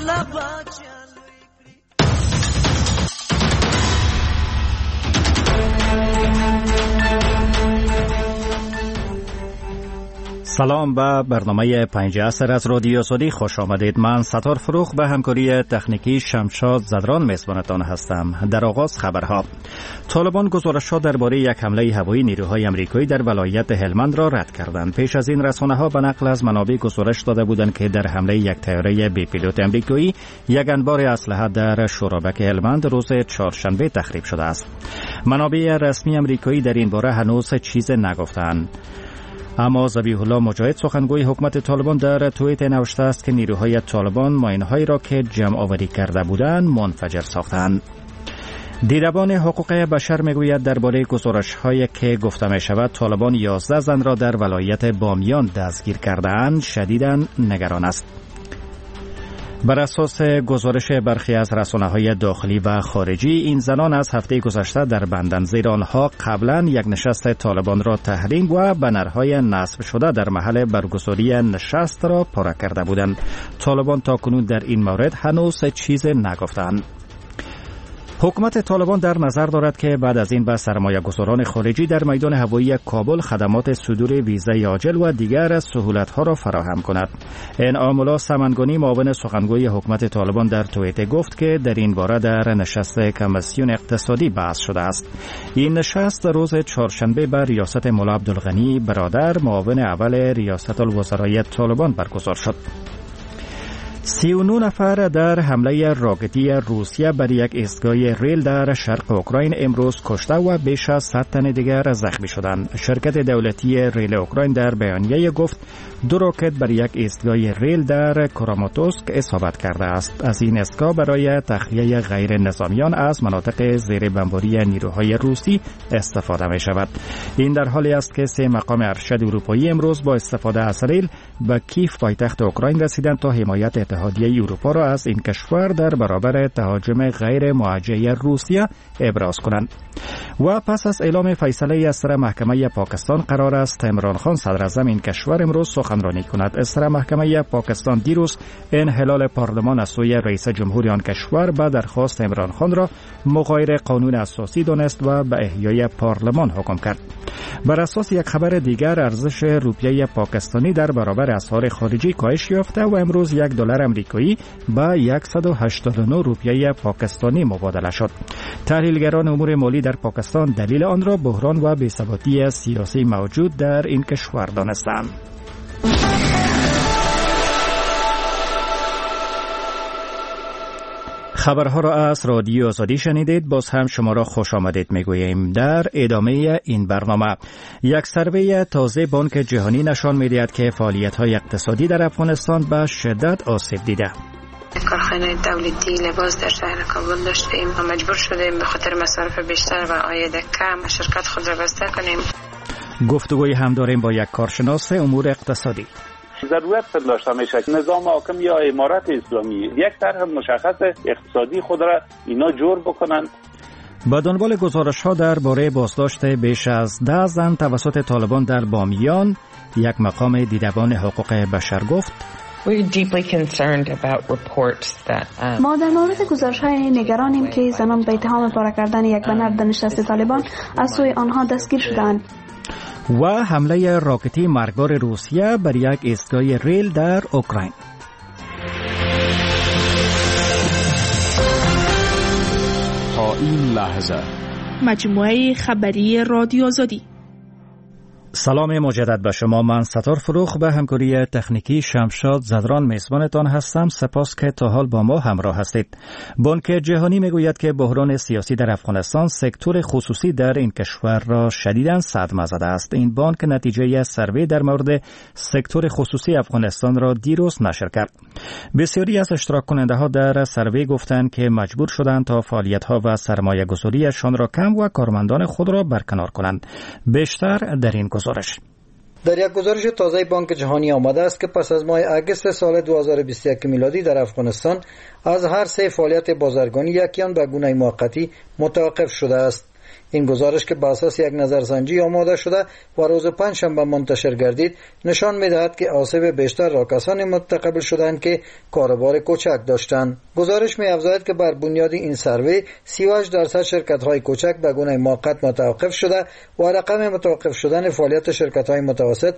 سلام به برنامه 5 عصر از رادیو آزادی خوش آمدید. من ستار فروخ به همکاری تکنیکی شمشاد زدران میزبانتان هستم. در آغاز خبرها. طالبان گزارش‌ها درباره یک حمله هوایی نیروهای آمریکایی در ولایت هلمند را رد کردند. پیش از این رسانه‌ها به نقل از منابع گزارش داده بودند که در حمله یک طیاره بی پیلوت آمریکایی یک انبار اسلحه در شورابک هلمند روز چهارشنبه تخریب شده است. منابع رسمی آمریکایی در این باره هنوز چیز نگفتند. اما ذبیح الله مجاهد سخنگوی حکومت طالبان در توییت نوشته است که نیروهای طالبان ماین‌هایی را که جمع آوری کرده بودند منفجر ساختند. دیدبان حقوق بشر میگوید درباره گزارش‌هایی که گفته می‌شود طالبان 11 زن را در ولایت بامیان دستگیر کرده‌اند شدیداً نگران است. بر اساس گزارش برخی از رسانه‌های داخلی و خارجی، این زنان از هفته گذشته در بندند، زیرا آنها قبلا یک نشست طالبان را تحریم و بنرهای نصب شده در محل برگزاری نشست را پاره کرده بودند. طالبان تاکنون در این مورد هنوز چیز نگفتند. حکومت طالبان در نظر دارد که بعد از این به سرمایه‌گذاران خارجی در میدان هوایی کابل خدمات صدور ویزای عاجل و دیگر سهولت‌ها را فراهم کند. انعام الله سمنگانی معاون سخنگوی حکومت طالبان در توییت گفت که در این باره در نشست کمیسیون اقتصادی بحث شده است. این نشست روز چهارشنبه به ریاست مولا عبدالغنی برادر معاون اول ریاست الوزرای طالبان برگزار شد. 39 نفر در حمله راکتی روسیه بر یک ایستگاه ریل در شرق اوکراین امروز کشته و بیش از 100 تن دیگر زخمی شدند. شرکت دولتی ریل اوکراین در بیانیه گفت 2 راکت بر یک ایستگاه ریل در کراماتوسک اصابت کرده است. از این ایستگاه برای تخلیه غیر نظامیان از مناطق زیر بمباری نیروهای روسی استفاده می شود. این در حالی است که 3 مقام ارشد اروپایی امروز با استفاده از ریل به کیف پایتخت اوکراین رسیدند تا حمایت اتحادیه اروپا را از این کشور در برابر تهاجم غیر موجه روسیه ابراز کنند. و پس از اعلام فیصله اصر محکمه پاکستان قرار است عمران خان صدر اعظم این کشور امروز سخنرانی کند. اصر محکمه پاکستان دیروز انحلال پارلمان از سوی رئیس جمهور آن کشور به درخواست عمران خان را مغایر قانون اساسی دانست و به احیای پارلمان حکم کرد. بر اساس یک خبر دیگر ارزش روپیه پاکستانی در برابر اسعار خارجی کاهش یافته و امروز $1 آمریکایی به 189 روپیه پاکستانی مبادله شد. تحلیلگران امور مالی در پاکستان دلیل آن را بحران و بی‌ثباتی سیاسی موجود در این کشور دانستند. خبرها را از رادیو آزادی شنیدید. باز هم شما را خوش آمدید میگوییم. در ادامه این برنامه یک سروی تازه بانک جهانی نشان می‌دهد که فعالیت‌های اقتصادی در افغانستان به شدت آسیب دیده. کارخانه دولتی لباس در شهر کابل داشتیم و مجبور شدیم به خاطر مصارف بیشتر و عاید کم شرکت خود را بسته کنیم. گفتگوی هم داریم با یک کارشناس امور اقتصادی. ضرورت داشته میشه نظام حاکم یا امارت اسلامی یک طرح مشخص اقتصادی خود را اینا جور بکنند. با دنبال گزارش‌ها درباره بازداشت بیش از 10 زن توسط طالبان در بامیان، یک مقام دیدبان حقوق بشر گفت ما در مورد گزارش‌های نگرانیم که زنان به اتهام پاره کردن یک بنر در نشست طالبان از سوی آنها دستگیر شدند. و حمله راکتی مرگبار روسیه بر یک ایستگاه ریل در اوکراین. تا این لحظه مجموعه خبری رادیو آزادی. سلام مجدد به شما. من ستار فروخ به همکاری تکنیکی شمشاد زدران میزبانتان هستم. سپاس که تا حال با ما همراه هستید. بانک جهانی میگوید که بحران سیاسی در افغانستان سکتور خصوصی در این کشور را شدیداً صدمه زده است. این بانک نتیجه سروی در مورد سکتور خصوصی افغانستان را دیروز نشر کرد. بسیاری از اشتراک کننده ها در سروی گفتند که مجبور شدند تا فعالیت ها و سرمایه گذاریشان را کم و کارمندان خود را برکنار کنند. بیشتر در این در یک گزارش تازه بانک جهانی آمده است که پس از ماه اگست سال 2021 میلادی در افغانستان از هر 3 فعالیت بازرگانی یکی آن به گونه موقتی متوقف شده است. این گزارش که بر اساس یک نظرسنجی آماده شده و روز پنجشنبه منتشر گردید نشان می‌دهد که آسیب بیشتر را کسانی متقبل شدند که کاروبار کوچک داشتند. گزارش می‌افزاید که بر بنیاد این سروی 38% شرکت‌های کوچک به گونه موقت متوقف شده و رقم متوقف شدن فعالیت شرکت‌های متوسط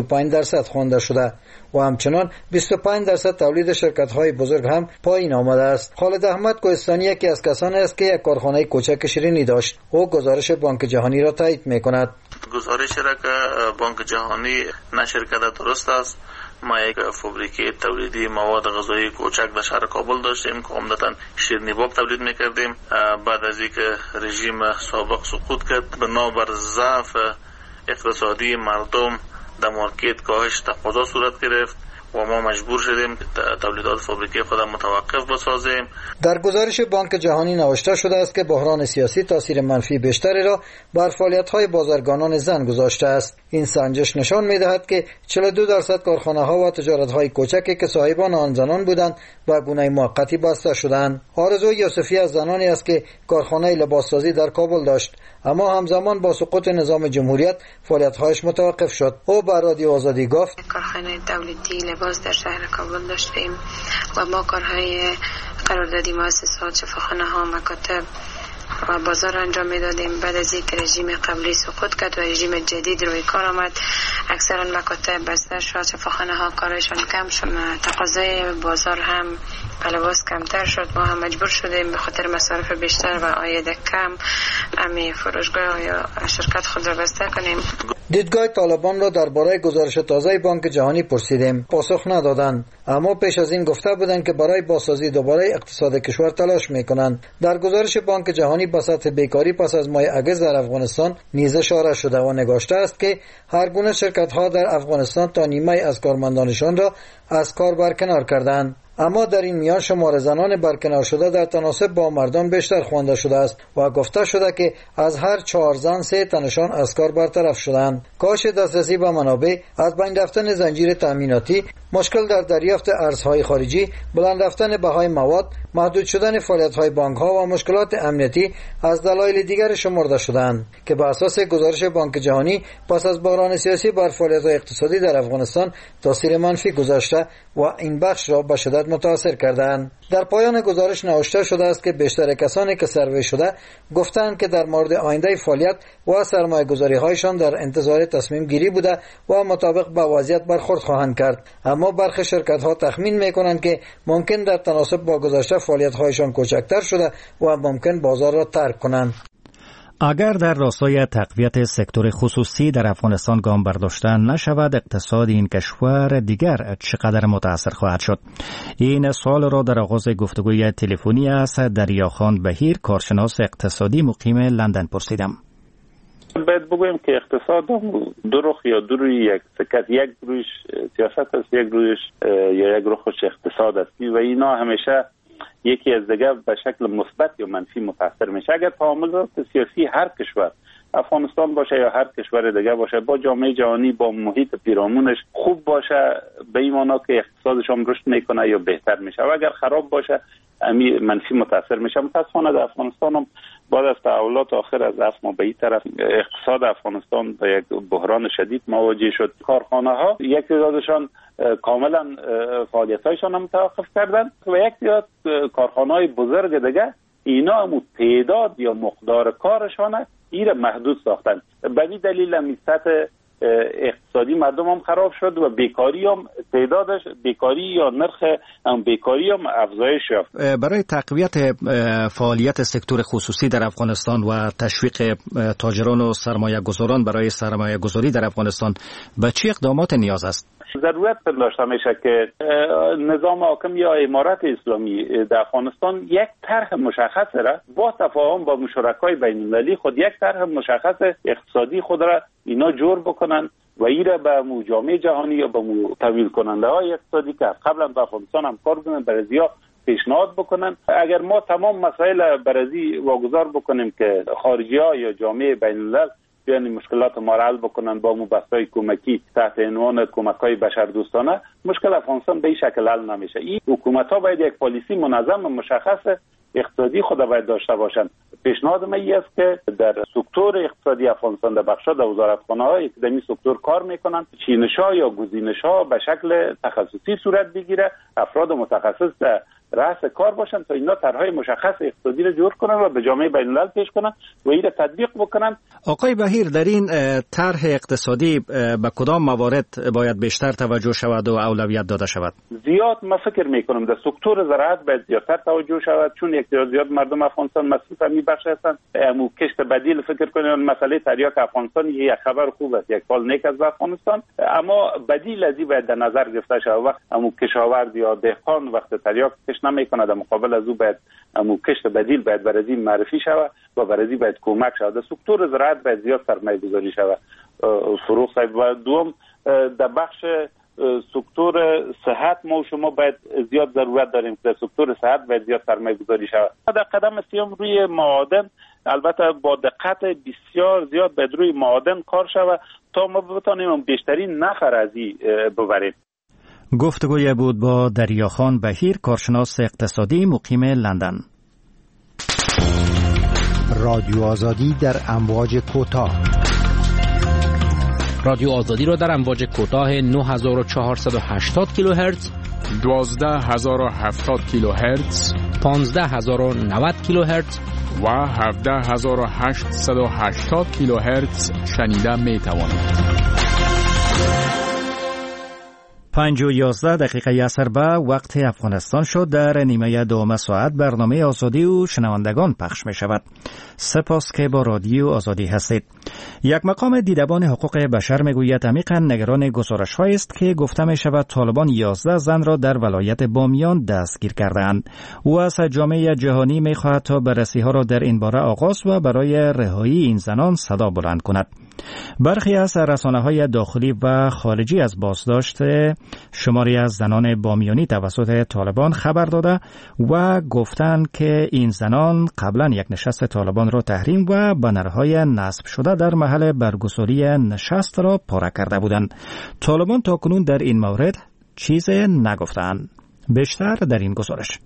35% خوانده شده و همچنان 25% تولید شرکت‌های بزرگ هم پایین آمده است. خالد احمد کوهستانی یکی از کسانی است که یک کارخانه کوچک شیرینی داشت. او گزارش بانک جهانی را تایید می‌کند. گزارش را که بانک جهانی نشر کرده درست است. ما یک فابریکه تولیدی مواد غذایی کوچک در شهر کابل داشتیم که عمدتاً شیرینی باب تولید می‌کردیم. بعد از اینکه رژیم سابق سقوط کرد بنابر ضعف اقتصادی مردم در مارکت کاهش تقاضا صورت گرفت و ما مجبور شدیم تولیدات فابریکه خودم متوقف بسازیم. در گزارش بانک جهانی نوشته شده است که بحران سیاسی تاثیر منفی بیشتری را بر فعالیت‌های بازرگانان زن گذاشته است. این سنجش نشان می‌دهد که 42% کارخانه‌ها و تجارت‌های کوچکی که صاحبان آن زنان بودند به گونه موقتی بسته شدند. آرزو یوسفی از زنانی است که کارخانه لباسسازی در کابل داشت، اما همزمان با سقوط نظام جمهوریت فعالیت‌هایش متوقف شد. او به رادیو آزادی گفت: کارخانه تولیدی لباس در شهر کابل داشتیم و ما کارهای قراردادی مؤسسات، شفاخانه‌ها، مکاتب و بازار انجام میدادیم. بعد از اینکه رژیم قبلی سقوط کرد و رژیم جدید روی کار آمد، اکثرا مکاتب بسته شد، شفاخانه‌ها کارشان کم شد، تقاضای بازار هم لباس کمتر شد. ما هم مجبور شدیم به خاطر مصارف بیشتر و عاید کم امی فروشگاه یا شرکت خود را بسته کنیم. دیدگاه طالبان را درباره گزارش تازه بانک جهانی پرسیدیم. پاسخ ندادند، اما پیش از این گفته بودند که برای بازسازی دوباره اقتصاد کشور تلاش میکنند. در گزارش بانک جهانی به سطح بیکاری پس از ماه اگست در افغانستان نیز اشاره شده و نگاشته است که هر گونه شرکت‌ها در افغانستان تا نیمه از کارمندانشان را از کار برکنار کردند. اما در این میان شمار زنان برکنار شده در تناسب با مردان بیشتر خوانده شده است و گفته شده که از هر 4 زن 3 تنشان از کار برطرف شدند. کاهش دسترسی به منابع، از بین رفتن زنجیره تامیناتی، مشکل در دریافت ارزهای خارجی، بلند رفتن بهای مواد، محدود شدن فعالیت‌های بانک‌ها و مشکلات امنیتی از دلایل دیگر شمرده شدند که بر اساس گزارش بانک جهانی پس از بحران سیاسی بر فعالیت‌های اقتصادی در افغانستان تاثیر منفی گذاشته و این بخش را به شدت متاثر کردند. در پایان گزارش نوشته شده است که بیشتر کسانی که سروی شده گفتند که در مورد آینده فعالیت و سرمایه‌گذاری‌هایشان در انتظار تصمیم گیری بوده و مطابق با وضعیت برخورد خواهند کرد. اما برخی شرکت‌ها تخمین می‌کنند که ممکن در تناسب با گذشته فعالیت‌هایشان کوچکتر شده و ممکن بازار را ترک کنند. اگر در راستای تقویت سکتور خصوصی در افغانستان گام برداشته نشود، اقتصاد این کشور دیگر چقدر متاثر خواهد شد؟ این سوال را در آغاز گفتگوی تلفنی از دریاخان بهیر، کارشناس اقتصادی مقیم لندن پرسیدم. باید بگویم که اقتصاد دو رخ یا دو روی یک سکت، یک رویش سیاست است، یک رویش یا یک رخش اقتصاد است و اینا همیشه یکی از دیگه به شکل مثبت یا منفی متاثر میشه. اگر تعاملات سیاسی هر کشور، افغانستان باشه یا هر کشور دیگه باشه، با جامعه جهانی، با محیط پیرامونش خوب باشه، به این معنی که اقتصادش هم رشد میکنه یا بهتر میشه، و اگر خراب باشه منفی متاثر میشه. متاسفانه در افغانستان هم بعد از تحولات آخر از اصل به این طرف اقتصاد افغانستان با یک بحران شدید مواجه شد. کارخانه ها یک تعدادشان کاملا فعالیت‌هایشان هم توقف کردند و یک تعداد کارخانه‌های بزرگ دیگه اینا هم تعداد یا مقدار کارشان ایره محدود ساختند. به این دلیل هم سطح اقتصادی مردم هم خراب شد و بیکاری هم تعدادش، بیکاری یا نرخ هم بیکاری هم افزایش یافت. برای تقویت فعالیت سکتور خصوصی در افغانستان و تشویق تاجران و سرمایه گذاران برای سرمایه گذاری در افغانستان به چه اقدامات نیاز است؟ ضرورت داشته میشه که نظام حاکم یا امارت اسلامی در افغانستان یک طرح مشخص را با تفاهم با مشارکای بین المللی خود یک طرح مشخص اقتصادی خود را اینا جور بکنن و این را به جامعه جهانی یا به تمویل کننده های اقتصادی که قبلا به افغانستان هم کار کنن برازیا پیشنهاد بکنن. اگر ما تمام مسائل برازی واگذار بکنیم که خارجی ها یا جامعه بین الملل یعنی مشکلات ما را حل بکنن با مباحثات کمکی تحت عنوان کمک‌های بشردوستانه، مشکل افغانستان به این شکل حل نمیشه. این حکومت‌ها باید یک پالیسی منظم و مشخص اقتصادی خود باید داشته باشند پیشنهاد من است که در سکتور اقتصادی افغانستان در بخشا در وزارتخانه‌های که در این سکتور کار میکنن چینش‌ها یا گزینش‌ها به شکل تخصصی صورت بگیره، افراد متخصص در رأس کار باشن تا اینا طرح‌های مشخص اقتصادی رو جور کنن و به جامعه بین‌الملل پیش کنن و این رو تطبیق بکنن. آقای بهیر، در این طرح اقتصادی به کدام موارد باید بیشتر توجه شود و اولویت داده شود؟ زیاد من فکر میکنم در سکتور زراعت باید زیادتر توجه شود، چون یک زیاد مردم افغانستان مصروف همین بخش هستن. امو کشت بدیل فکر کنیم مسئله تریاک افغانستان یک خبر خوب است، یک فال نیک از افغانستان، اما بدیل از این باید در نظر گرفته شود. وقت امو کشاورز یا دهقان وقت تریاک کشت نمیکنه، در مقابل از او باید امو کشت بدیل باید برای معرفی شود و برای باید کمک شود. در سکتور زراعت باید زیاد سرمایه گذاری شود. فروغ صاحب و دوم در بخش سکتور صحت ما و شما باید زیاد ضرورت داریم که در سکتور صحت باید زیاد سرمایه گذاری شود. در قدم سیوم روی معادن، البته با دقت بسیار زیاد باید روی معادن کار شود تا ما بتانیم بیشترین نفر از این ببریم. گفتگوی بود با دریاخان بهیر، کارشناس اقتصادی مقیم لندن. رادیو آزادی در امواج کوتاه. رادیو آزادی را در امواج کوتاه 9480 کیلوهرتز، 12070 کیلوهرتز، 15090 کیلوهرتز و 17880 کیلوهرتز شنیده می توانید. 5:11 عصر به وقت افغانستان شد. در نیمه دوم ساعت برنامه آزادی و شنوندگان پخش می شود. سپاس که با رادیو آزادی هستید. یک مقام دیدبان حقوق بشر می گوید عمیقاً نگران گزارش هایی است که گفته می شود طالبان 11 زن را در ولایت بامیان دستگیر کردند. او از جامعه جهانی می خواهد تا بررسی ها را در این باره آغاز و برای رهایی این زنان صدا بلند کند. برخی از رسانه‌های داخلی و خارجی از بازداشت شماری از زنان بامیانی توسط طالبان خبر داده و گفتند که این زنان قبلا یک نشست طالبان را تحریم و بنرهای نصب شده در محل برگزاری نشست را پاره کرده بودند. طالبان تاکنون در این مورد چیز نگفتند. بیشتر در این گزارش.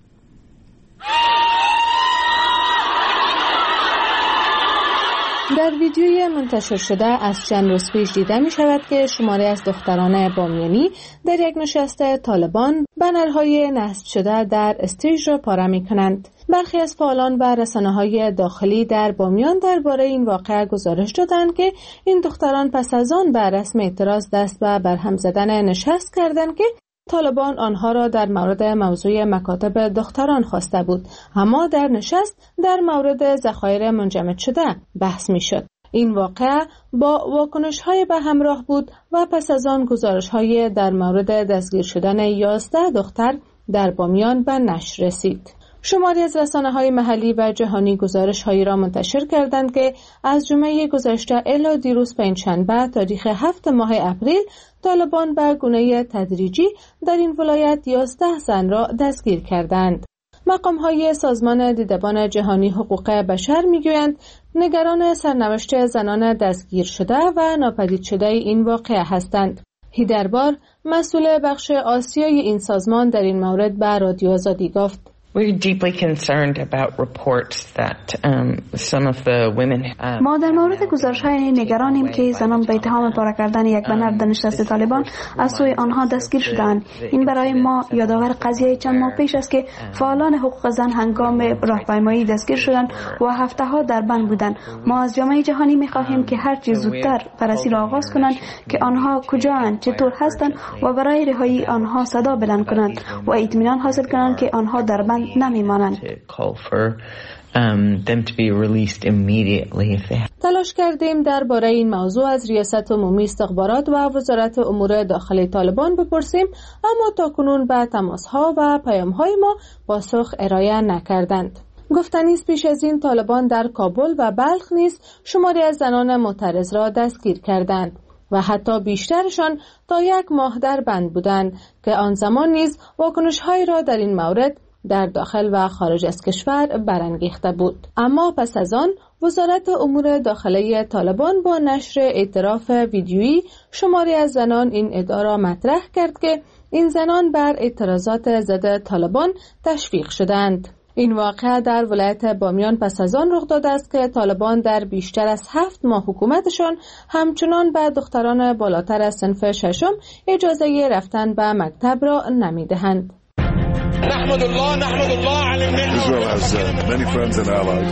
در ویدیوی منتشر شده از چند روز پیش دیده می شود که شماری از دختران بامیانی در یک نشست طالبان بنرهای نصب شده در استیج را پاره می کنند. برخی از فعالان و رسانه‌های داخلی در بامیان درباره این واقعه گزارش دادند که این دختران پس از آن بر رسم اعتراض دست به برهم زدن نشست کردند که طالبان آنها را در مورد موضوع مکاتب دختران خواسته بود، اما در نشست در مورد ذخایر منجمد شده بحث می شد. این واقعه با واکنش‌های به همراه بود و پس از آن گزارش‌های در مورد دستگیر شدن 11 دختر در بامیان به نشر رسید. شماری از رسانه‌های محلی و جهانی گزارش‌هایی را منتشر کردند که از جمعه گذشته الی دیروز پنجشنبه تاریخ 7 ماه اپریل طالبان به گونه تدریجی در این ولایت 11 زن را دستگیر کردند. مقام‌های سازمان دیدبان جهانی حقوق بشر می‌گویند نگران سرنوشت زنان دستگیر شده و ناپدید شده این واقعه هستند. هیدربار مسئول بخش آسیای این سازمان در این مورد به رادیو آزادی گفت: ما در مورد گزارش‌های نگرانیم که زنان به اتهام پاره کردن یک بنر در نشست طالبان از سوی آنها دستگیر شدند. این برای ما یادآور قضیه چند ماه پیش است که فعالان حقوق زن هنگام راهپیمایی دستگیر شدند و هفته‌ها در بند بودند. ما از جامعه جهانی می‌خواهیم که هر چه زودتر بررسی را آغاز کنند که آنها کجااند، چطور هستند و برای رهایی آنها صدا بلند کنند و اطمینان حاصل کنند که آنها در بند نمی‌مانند. تلاش کردیم درباره این موضوع از ریاست عمومی استخبارات و وزارت امور داخلی طالبان بپرسیم، اما تاکنون به تماس‌ها و پیام‌های ما پاسخ ارائه نکردند. گفتنی است پیش از این طالبان در کابل و بلخ نیز شماری از زنان معترض را دستگیر کردند و حتی بیشترشان تا 1 ماه در بند بودند که آن زمان نیز واکنش‌هایی را در این مورد در داخل و خارج از کشور برانگیخته بود. اما پس از آن وزارت امور داخلی طالبان با نشر اعتراف ویدیویی شماری از زنان این ادعا را مطرح کرد که این زنان بر اعتراضات ضد طالبان تشویق شدند. این واقعه در ولایت بامیان پس از آن رخ داده است که طالبان در بیشتر از 7 ماه حکومتشان همچنان به دختران بالاتر از صنف ششم اجازه رفتن به مکتب را نمیدهند. نحمد الله على المنة. Israel has many friends and allies.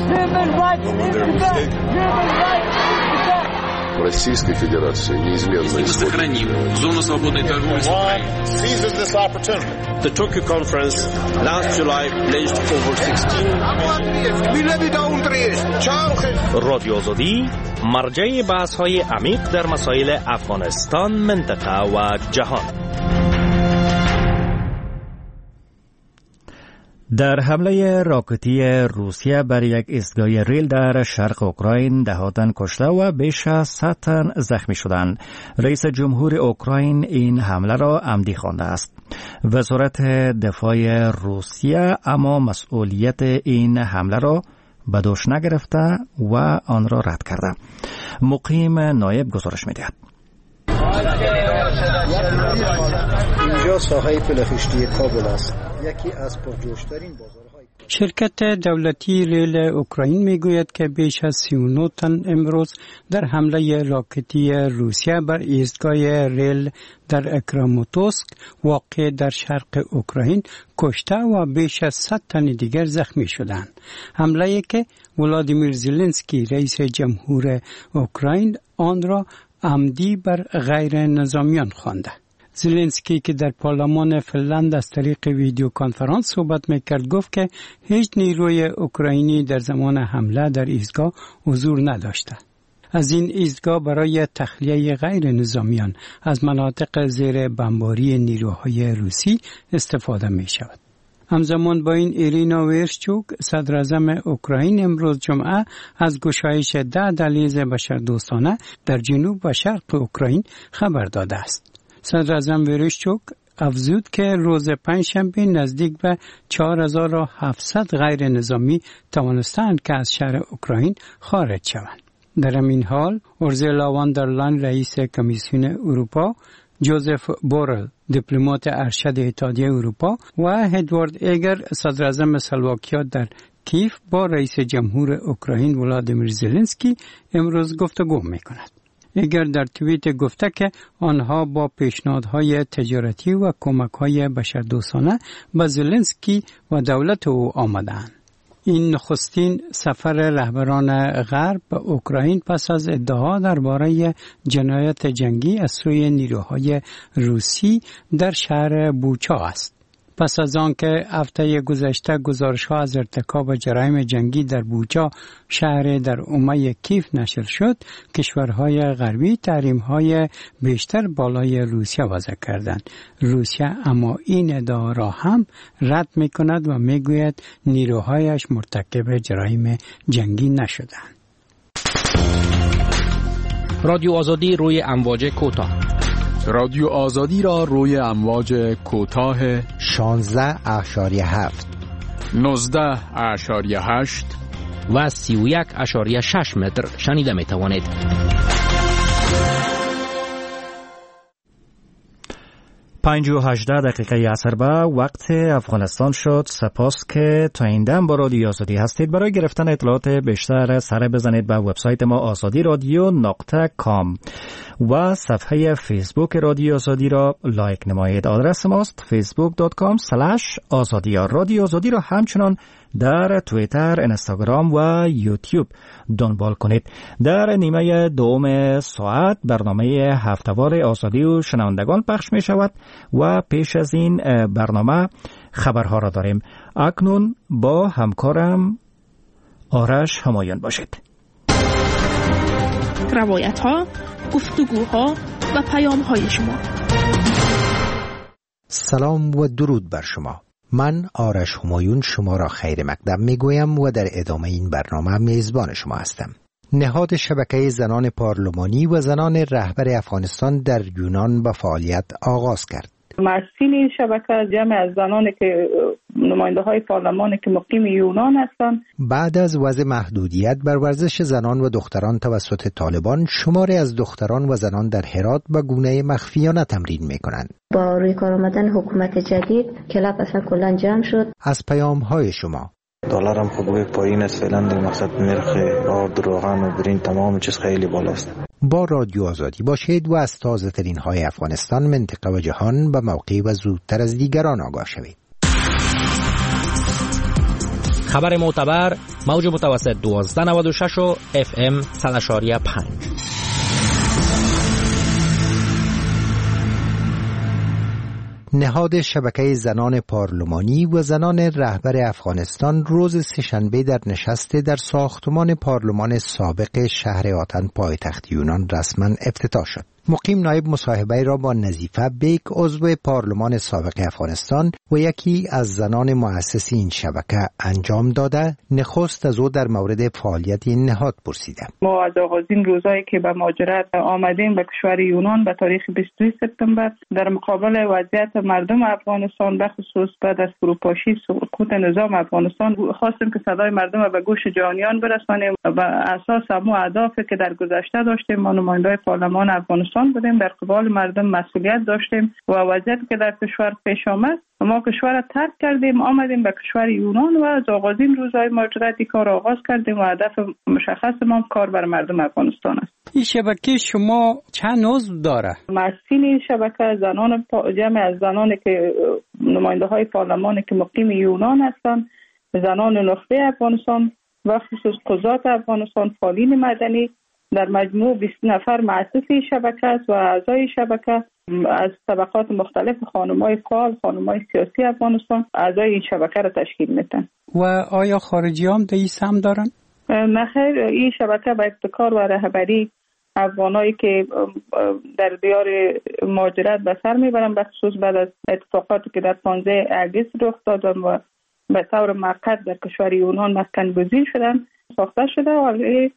Российской Федерации неизменно сохраним зону свободной торговли с Украиной. Seizes this opportunity. The Tokyo conference last July pledged over 16. رادیو آزادی مرجع بحث‌های عمیق در مسائل افغانستان، منطقه و جهان. در حمله راکتی روسیه بر یک ایستگاه ریل در شرق اوکراین دهاتن کشته و بیش از 100 تن زخمی شدند. رئیس جمهور اوکراین این حمله را عمدی خوانده است. وزارت دفاع روسیه اما مسئولیت این حمله را به دوش نگرفته و آن را رد کرده. مقیم نایب گزارش می‌دهد. اینجا ساحه پلخشتی کابل است. یکی از پرجوش‌ترین بازارهای شرکت دولتی ریل اوکراین میگوید که بیش از 39 تن امروز در حمله راکتی روسیه بر ایستگاه ریل در کراماتورسک واقع در شرق اوکراین کشته و بیش از 100 تن دیگر زخمی شدند. حمله‌ای که ولادیمیر زلنسکی رئیس جمهور اوکراین آن را عمدی بر غیر نظامیان خوانده. زلنسکی که در پارلمان فنلند از طریق ویدیو کنفرانس صحبت میکرد گفت که هیچ نیروی اوکراینی در زمان حمله در ایستگاه حضور نداشته. از این ایستگاه برای تخلیه غیر نظامیان از مناطق زیر بمباری نیروهای روسی استفاده می شود. همزمان با این ایرینا ورشچوک صدر اعظم اوکراین امروز جمعه از گشایش 10 دهلیز بشردوستانه در جنوب و شرق اوکراین خبر داده است. صدر اعظم ورشچوک افزود که روز پنجشنبه نزدیک به 4700 غیر نظامی توانستند که از شهر اوکراین خارج شوند. در این حال اورزولا وان در لاین رئیس کمیسیون اروپا، جوزف بورل دیپلمات ارشد اتحادیه اروپا و ادوارد ایگر صدر اعظم اسلواکیا در کیف با رئیس جمهور اوکراین ولادیمیر زلنسکی امروز گفتگو می‌کند. ایگر در توییت گفته که آنها با پیشنهادهای تجارتی و کمک‌های بشردوستانه به زلنسکی و دولت او آمدند. این نخستین سفر رهبران غرب به اوکراین پس از ادعا درباره جنایت جنگی از سوی نیروهای روسی در شهر بوچا است. پس از آن که هفته گذشته گزارش‌ها از ارتکاب جرایم جنگی در بوچا شهر در اومه کیف نشر شد، کشورهای غربی تحریم‌های بیشتر بالای روسیه وضع کردند. روسیه اما این ادعا را هم رد می‌کند و می‌گوید نیروهایش مرتکب جرایم جنگی نشدند. رادیو آزادی روی امواج کوتاه. رادیو آزادی را روی امواج کوتاه 16.7 19.8 و 31.6 متر شنیده می توانید. پنج و 18 دقیقه عصر به وقت افغانستان شد. سپاس که تا این دم با رادیو آزادی هستید. برای گرفتن اطلاعات بیشتر سر بزنید به وبسایت ما azadi.radio.com و صفحه فیسبوک رادیو آزادی را لایک نمایید. آدرس ماست facebook.com/azadi. رادیو آزادی را همچنان در توییتر، اینستاگرام و یوتیوب دنبال کنید. در نیمه دوم ساعت برنامه هفته‌وار آزادی و شنوندگان پخش می شود و پیش از این برنامه خبرها را داریم. اکنون با همکارم آرش همایون باشید. روایت‌ها، گفتگوها و پیام‌های شما. سلام و درود بر شما. من آرش همایون شما را خیر مقدم میگویم و در ادامه این برنامه میزبان شما هستم. نهاد شبکه زنان پارلمانی و زنان رهبر افغانستان در یونان به فعالیت آغاز کرد. مسئول این شبکه جمع از زنانی که نماینده های پارلمان که مقیم یونان هستند. بعد از وضع محدودیت بر ورزش زنان و دختران توسط طالبان، شماری از دختران و زنان در هرات به گونه مخفیانه تمرین میکنند. با روی کار آمدن حکومت جدید کلاب اصلا کلا جمع شد. از پیام های شما دلار هم خب پایین است فعلا، در مقصد نرخ آرد روغن و برین تمام چیز خیلی بالاست. با رادیو آزادی باشید و از تازه ترین های افغانستان، منطقه و جهان به موقع و زودتر از دیگران آگاه شوید. خبر معتبر، موج متوسط 1296 و FM 100.5. نهاد شبکه زنان پارلمانی و زنان رهبر افغانستان روز سه‌شنبه در نشست در ساختمان پارلمان سابق شهر آتن پایتخت یونان رسما افتتاح شد. مقیم نایب مصاحبه را با نظیفه بیک، عضو پارلمان سابق افغانستان و یکی از زنان مؤسس این شبکه انجام داده، نخست از او در مورد فعالیت این نهاد پرسیدم. ما از آغازین روزایی که به مهاجرت آمدیم به کشور یونان به تاریخ 22 سپتامبر در مقابل وضعیت مردم افغانستان، به خصوص بعد از فروپاشی سقوط نظام افغانستان، خواستیم که صدای مردم به گوش جهانیان برسانیم. بر اساس همون اهدافی که در گذشته داشتیم، ما نماینده‌های پارلمان افغانستان بودیم، در قبال مردم مسئولیت داشتیم و وضعیتی که در کشور پیش آمد، ما کشور را ترک کردیم، آمدیم به کشور یونان و از آغازین روزهای مهاجرتی کار آغاز کردیم و هدف مشخص ما کار بر مردم افغانستان است. این شبکه شما چند عضو داره؟ مسئولین این شبکه جمع از زنانی که نماینده‌های پارلمان که مقیم یونان هستند، زنان نخبه افغانستان و خصوص قضات افغانستان، فعالین مدنی، در مجموع 20 نفر مؤسس این شبکه است و اعضای شبکه از طبقات مختلف، خانم‌های فعال، خانم‌های سیاسی افغانستان اعضای این شبکه را تشکیل میدن. و آیا خارجی هم در این سهم دارن؟ نه خیر، این شبکه به ابتکار و رهبری افغانایی که در دیار مهاجرت به سر میبرن، به خصوص بعد از اتفاقاتی که در 15 اگست رخ داد و به طور موقت در کشور یونان مسکن گزین شدن، ساخته شده و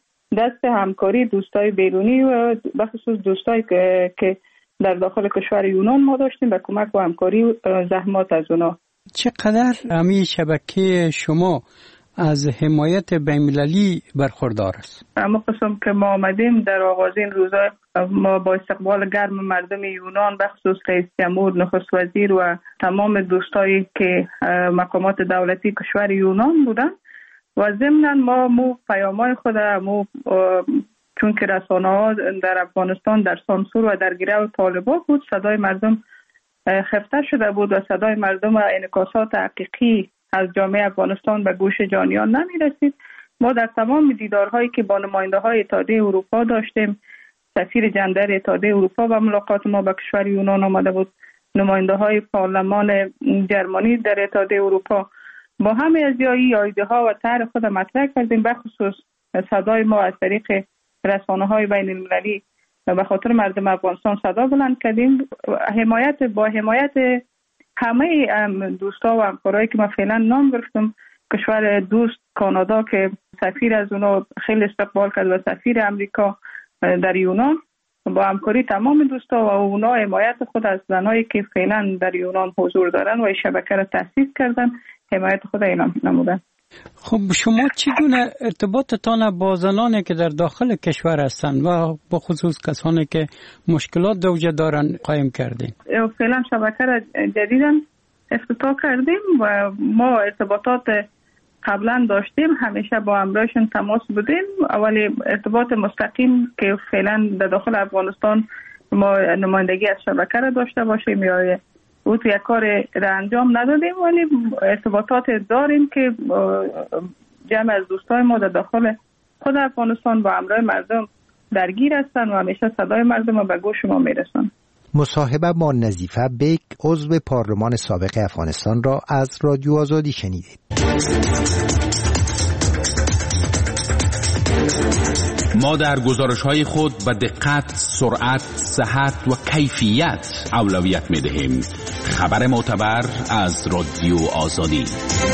دست همکاری دوستای بیرونی و به خصوص دوستایی که در داخل کشور یونان ما داشتیم به کمک و همکاری و زحمات از اونا. چقدر همین شبکه شما از حمایت بین‌المللی برخوردار است؟ اما قسم که ما آمدیم در آغازین روزا، ما با استقبال گرم مردم یونان، به خصوص رئیس جمهور، نخست وزیر و تمام دوستایی که مقامات دولتی کشور یونان بودن و ضمناً ما پیام‌های خود چون که رسانه‌ها در افغانستان در سانسور و در گرو طالبان بود، صدای مردم خفته شده بود و صدای مردم و انعکاسات حقیقی از جامعه افغانستان به گوش جانیان نمی‌رسید. ما در تمام دیدارهایی که با نماینده‌های اتحادیه اروپا داشتیم، سفیر جندر اتحادیه اروپا و ملاقات ما با کشور یونان آمده بود، نماینده‌های پارلمان جرمنی در اتحادیه اروپا، با همه از ایده‌ها و طرح خود مطرح کردیم. به خصوص صدای ما از طریق رسانه‌های بین‌المللی به خاطر مردم افغانستان صدا بلند کردیم. با حمایت همه دوستا و همکارایی که ما فعلا نام گرفتم، کشور دوست کانادا که سفیر از اونا خیلی استقبال کرد و سفیر امریکا در یونان، با همکاری تمام دوستا و اونا حمایت خود از زنایی که فعلا در یونان حضور دارن و این شبکه را تأسیس کردن، حمایت خود اعلام نمودن. خب شما چگونه ارتباطتان با زنانی که در داخل کشور هستند و با خصوص کسانی که مشکلات زوجه دارن قایم کردین؟ فعلا شبکه را جدیداً افتتاح کردیم و ما ارتباطات قبلا داشتیم، همیشه با همراهشون تماس بودیم. اولی ارتباط مستقیم که فعلا در داخل افغانستان ما نمایندگی از شبکه را داشته باشیم یا او تو یک کار را انجام ندادیم، ولی ارتباطات داریم که جمع از دوستای ما در داخل خود افغانستان با همراه مردم درگیر هستن و همیشه صدای مردم رو به گوش ما میرسن. مصاحبه با نظیفه بیک، عضو پارلمان سابق افغانستان را از رادیو آزادی شنیدید. ما در گزارش‌های خود به دقت، سرعت، صحت و کیفیت اولویت می‌دهیم. خبر معتبر از رادیو آزادی.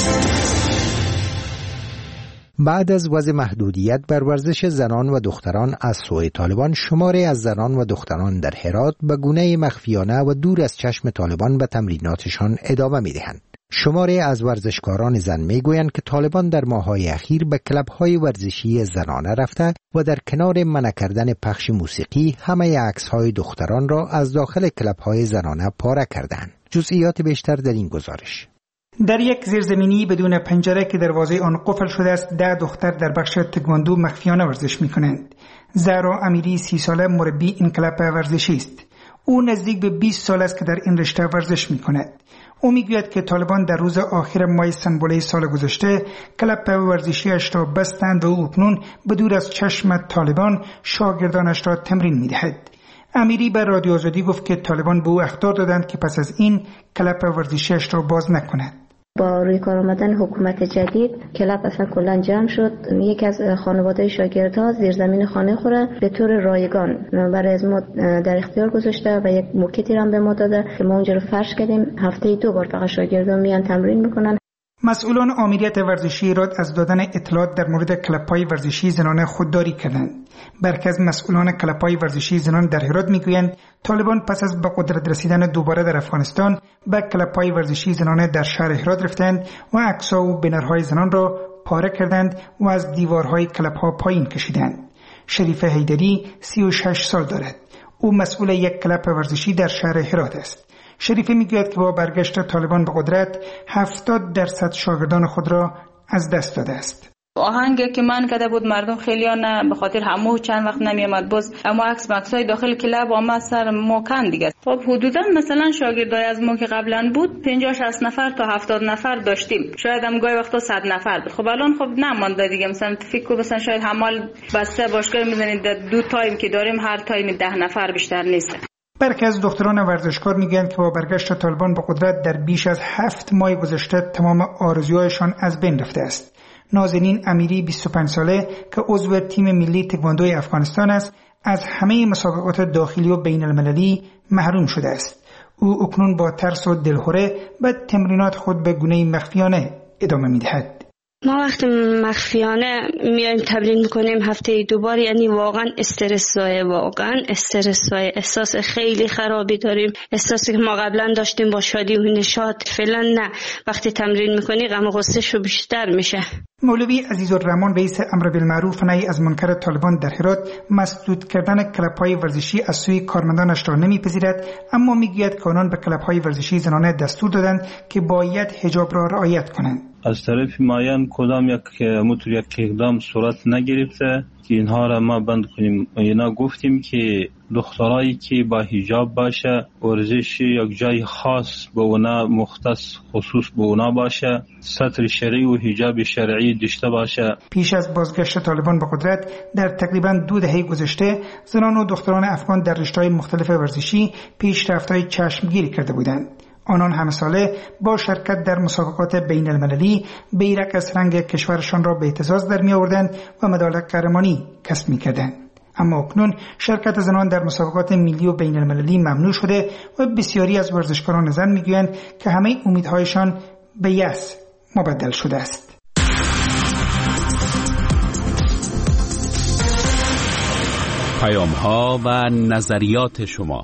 بعد از وضع محدودیت بر ورزش زنان و دختران از سوی طالبان، شماری از زنان و دختران در هرات به گونه مخفیانه و دور از چشم طالبان به تمریناتشان ادامه می‌دهند. شماری از ورزشکاران زن میگویند که طالبان در ماه‌های اخیر به کلب‌های ورزشی زنانه رفته و در کنار منع کردن پخش موسیقی همه عکس‌های دختران را از داخل کلب‌های زنانه پاره کردند. جزئیات بیشتر در این گزارش. در یک زیرزمینی بدون پنجره که دروازه آن قفل شده است 10 دختر در بخش تکواندو مخفیانه ورزش می‌کنند. زهرا امیری 30 ساله مربی این کلاب ورزشی است. او نزدیک به 20 سال است که در این رشته ورزش می‌کند. او میگوید که طالبان در روز آخر ماه سنبله سال گذشته کلاب ورزشیش را بستند و او اکنون به دور از چشم طالبان شاگردانش را تمرین می‌دهد. امیری بر رادیو آزادی گفت که طالبان به او اخطار دادند که پس از این کلاب ورزشیش را باز نکند. با روی کار آمدن حکومت جدید کلاب اصلا کلا جمع شد. یکی از خانواده شاگردها زیرزمین خانه خوره به طور رایگان برای از ما در اختیار گذاشته و یک موکتی هم به ما داده که ما اونجا رو فرش کردیم. هفته 2 بار فقط شاگردان میان تمرین میکنن. مسئولان آمریت ورزشی ایراد از دادن اطلاعات در مورد کلب‌های ورزشی زنانه خودداری کردند. برخی از مسئولان کلب‌های ورزشی زنان در هرات میگویند طالبان پس از به قدرت رسیدن دوباره در افغانستان به کلب‌های ورزشی زنانه در شهر هرات رفتند و عکس‌ها و بنرهای زنان را پاره کردند و از دیوارهای کلب‌ها پایین کشیدند. شریف حیدری 36 سال دارد. او مسئول یک کلب ورزشی در شهر هرات است. شریفی میگوید که با برگشت طالبان به قدرت 70% شاگردان خود را از دست داده است. آهنگی که من کرده بود مردم خیلی نه به خاطر همو چند وقت نمیامد باز اما عکسای داخل کلاب آمد سر ما کن دیگه. خب حدودا مثلا شاگردای از ما که قبلا بود 50-60 نفر تا 70 نفر داشتیم. شاید هم گاهی وقتا 100 نفر بود. خب الان خب نمونده دیگه. مثلا فکر کنم مثلا شاید همال بسته باشگاه میزنید 2 تایم که داریم هر تایم 10 نفر بیشتر نیست. برخی از دختران ورزشکار میگن که با برگشت طالبان به قدرت در بیش از 7 ماه گذشته تمام آرزوهایشان از بین رفته است. نازنین امیری 25 ساله که عضو تیم ملی تکواندوی افغانستان است از همه مسابقات داخلی و بین المللی محروم شده است. او اکنون با ترس و دلهره به تمرینات خود به گونه مخفیانه ادامه میدهد. ما وقتی مخفیانه میایم تمرین میکنیم هفته 2 بار، یعنی واقعا استرس زایه، احساس خیلی خرابی داریم. احساسی که ما قبلا داشتیم با شادی و نشاط فعلا نه. وقتی تمرین میکنی غم و غصه شو بیشتر میشه. مولوی عزیزالرحمن رئیس امر بالمعروف و نهی از منکر طالبان در هرات مسدود کردن کلب‌های ورزشی از سوی کارمندانش را نمیپذیرد، اما میگوید که آنان به کلب‌های ورزشی زنانه دستور دادند که باید حجاب را رعایت کنند. از طرف معین کدام یک اقدام صورت نگرفته که اینها را ما بند کنیم. اینا گفتیم که دخترایی که با حجاب باشه، ورزش یک جای خاص به اونا مختص خصوص به اونا باشه، ستر شرعی و حجاب شرعی داشته باشه. پیش از بازگشت طالبان به قدرت در تقریباً 2 دهه گذشته زنان و دختران افغان در رشته‌های مختلف ورزشی پیشرفت‌های چشمگیری کرده بودند. آنان همه ساله با شرکت در مسابقات بین المللی بیرق از رنگ کشورشان را به اعتزاز در می آوردند و مدال قهرمانی کسب می کردند. اما اکنون شرکت زنان در مسابقات ملی و بین المللی ممنوع شده و بسیاری از ورزشکاران زن می گویند که همه امیدهایشان به یأس مبدل شده است. پیام‌ها و نظریات شما.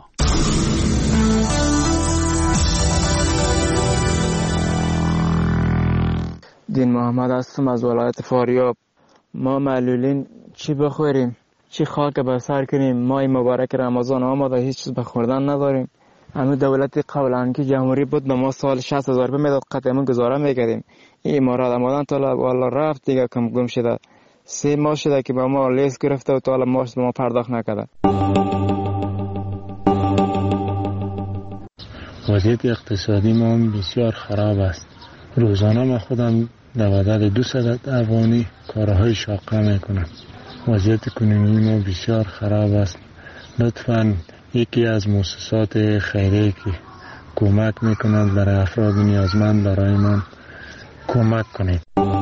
دین محمد هستم از ولایت فاریاب. ما معلولین چی بخوریم؟ چی خاک به سر کنیم؟ ماه مبارک رمضان آمده هیچ چیز بخوردن نداریم. همه دولت قبلا که جمهوری بود به ما سال 60,000 روپیه میداد، قطعا گزاره میکردیم. این امارات آمدن تا والا رفت دیگه کم گم شده. 3 ماه شده که با ما لیست گرفته و تا حالا ماش به ما پرداخت نکرده. وضعیت اقتصادی ما بسیار خراب است. روزانه ما خودم در عدد 200 افغانی کارهای شاقه میکنم. وضعیت کنونی ما بسیار خراب است. لطفاً یکی از مؤسسات خیریه که کمک میکنند برای افراد نیازمند برای من کمک کنید.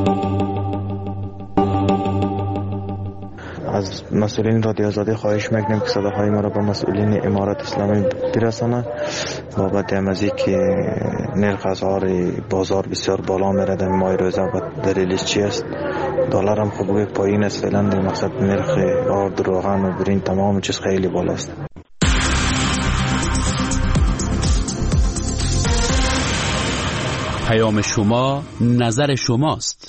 از مسئولین رادیو آزادی خواهش میکنیم که صداهای ما را به مسئولین امارت اسلامی برسانند بابت امازی که نرخ اسعار بازار بسیار بالا میره در ماه روزه و دلیلش چی است؟ دلار هم خوب پایین است فعلا، در مقصد نرخ آرد، روغن و برین تمام چیز خیلی بالا است. پیام شما نظر شماست.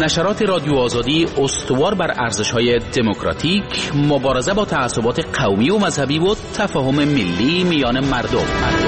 نشرات رادیو آزادی استوار بر ارزش‌های دموکراتیک، مبارزه با تعصبات قومی و مذهبی و تفاهم ملی میان مردم.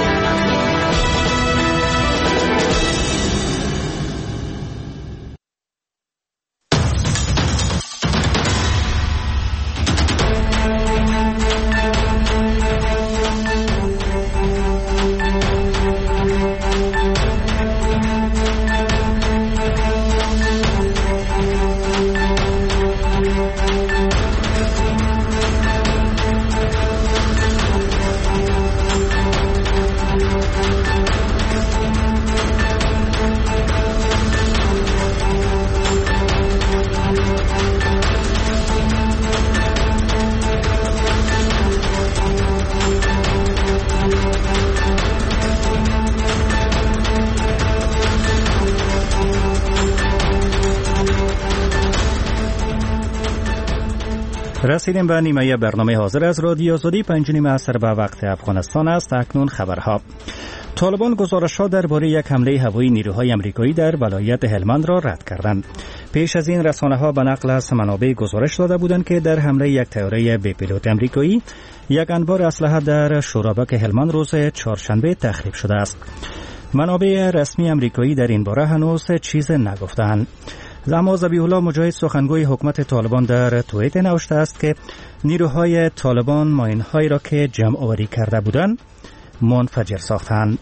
رسیدیم به نیمه برنامه حاضر از رادیو آزادی. 5:30 عصر به وقت افغانستان است. اکنون خبرها. طالبان گزارش‌ها درباره یک حمله هوایی نیروهای آمریکایی در ولایت هلمند را رد کردند. پیش از این رسانه‌ها به نقل از منابع گزارش داده بودند که در حمله یک طیاره بی پیلوت آمریکایی یک انبار اسلحه در شورابک هلمند روز چهارشنبه تخریب شده است. منابع رسمی آمریکایی در این باره هنوز چیز نگفتند. اما ذبیح الله مجاهد سخنگوی حکومت طالبان در توییت نوشته است که نیروهای طالبان ماین‌هایی را که جمع آوری کرده بودند منفجر ساختند.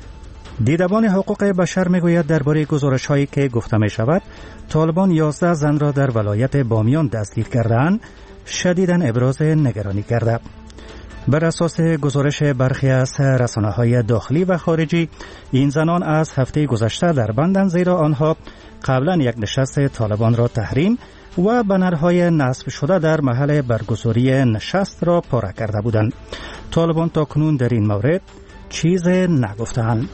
دیدبان حقوق بشر میگوید درباره گزارش‌هایی که گفته می شود طالبان 11 زن را در ولایت بامیان دستگیر کردند شدیداً ابراز نگرانی کرده. بر اساس گزارش برخی از رسانه‌های داخلی و خارجی این زنان از هفته گذشته در بندند، زیرا آنها قبلا یک نشست طالبان را تحریم و بنرهای نصب شده در محل برگزاری نشست را پاره کرده بودند. طالبان تاکنون در این مورد چیز نگفتند.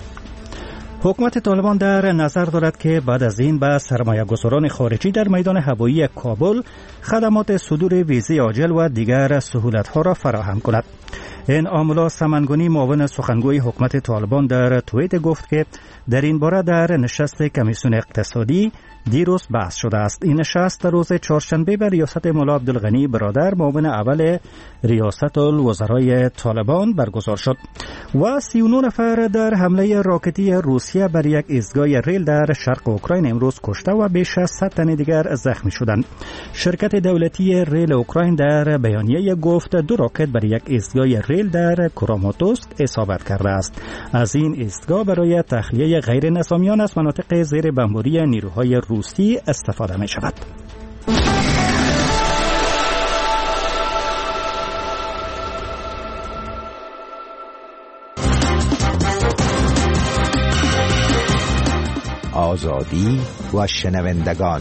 حکومت طالبان در نظر دارد که بعد از این به سرمایه‌گذاران خارجی در میدان هوایی کابل خدمات صدور ویزی عاجل و دیگر سهولت‌ها را فراهم کند. این آمولا سمنگونی معاون سخنگوی حکومت طالبان در توییت گفت که در این باره در نشست کمیسیون اقتصادی دیروز بحث شده است. این نشست در روز چهارشنبه به ریاست مولا عبدالغنی برادر معاون اول ریاست الوزرای طالبان برگزار شد و 39 نفر در حمله راکتی روسیه بر یک ایستگاه ریل در شرق اوکراین امروز کشته و بیش از 100 تن دیگر زخمی شدند. شرکت دولتی ریل اوکراین در بیانیه گفت 2 راکت بر یک ایستگاه ریل در کراماتوسک اصابت کرده است. از این ایستگاه برای تخلیه غیر نظامیان از مناطق زیر بمباری نیروهای روسی استفاده می شود. آزادی و شنوندگان.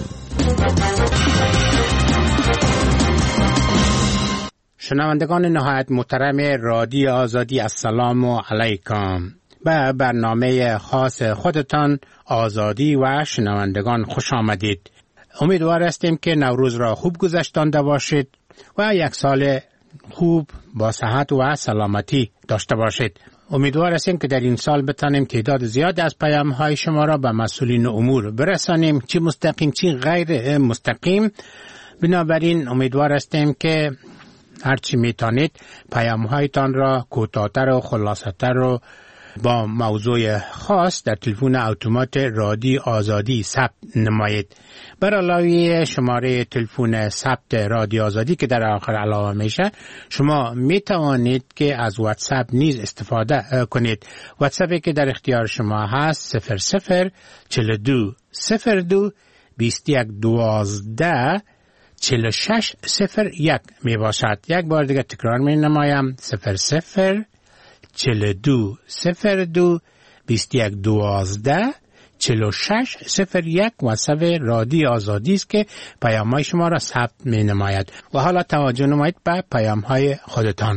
شنوندگان نهایت محترم رادیو آزادی، السلام علیکم. به برنامه خاص خودتان آزادی و شنوندگان خوش آمدید. امیدوار هستیم که نوروز را خوب گذشتانده باشید و یک سال خوب با صحت و سلامتی داشته باشید. امیدوار هستیم که در این سال بتانیم تعداد زیاد از پیام‌های شما را به مسئولین امور برسانیم، چه مستقیم چه غیر مستقیم. بنابراین امیدوار هستیم که هرچی میتونید پیام‌هایتان را کوتاه‌تر و خلاصه‌تر و با موضوع خاص در تلفن اتومات رادیو آزادی ثبت نمایید. بر علاوه شماره تلفن ثبت رادیو آزادی که در آخر علاوه میشه، شما میتوانید که از واتساپ نیز استفاده کنید. واتساپی که در اختیار شما هست 0042 02 21 12 4601 می باشد. یک بار دیگه تکرار می نمایم 0042 02 21 12 4601 واتساپ رادیو آزادی است که پیام‌های شما را ثبت می نماید. و حالا توجه نمایید به پیام‌های خودتان.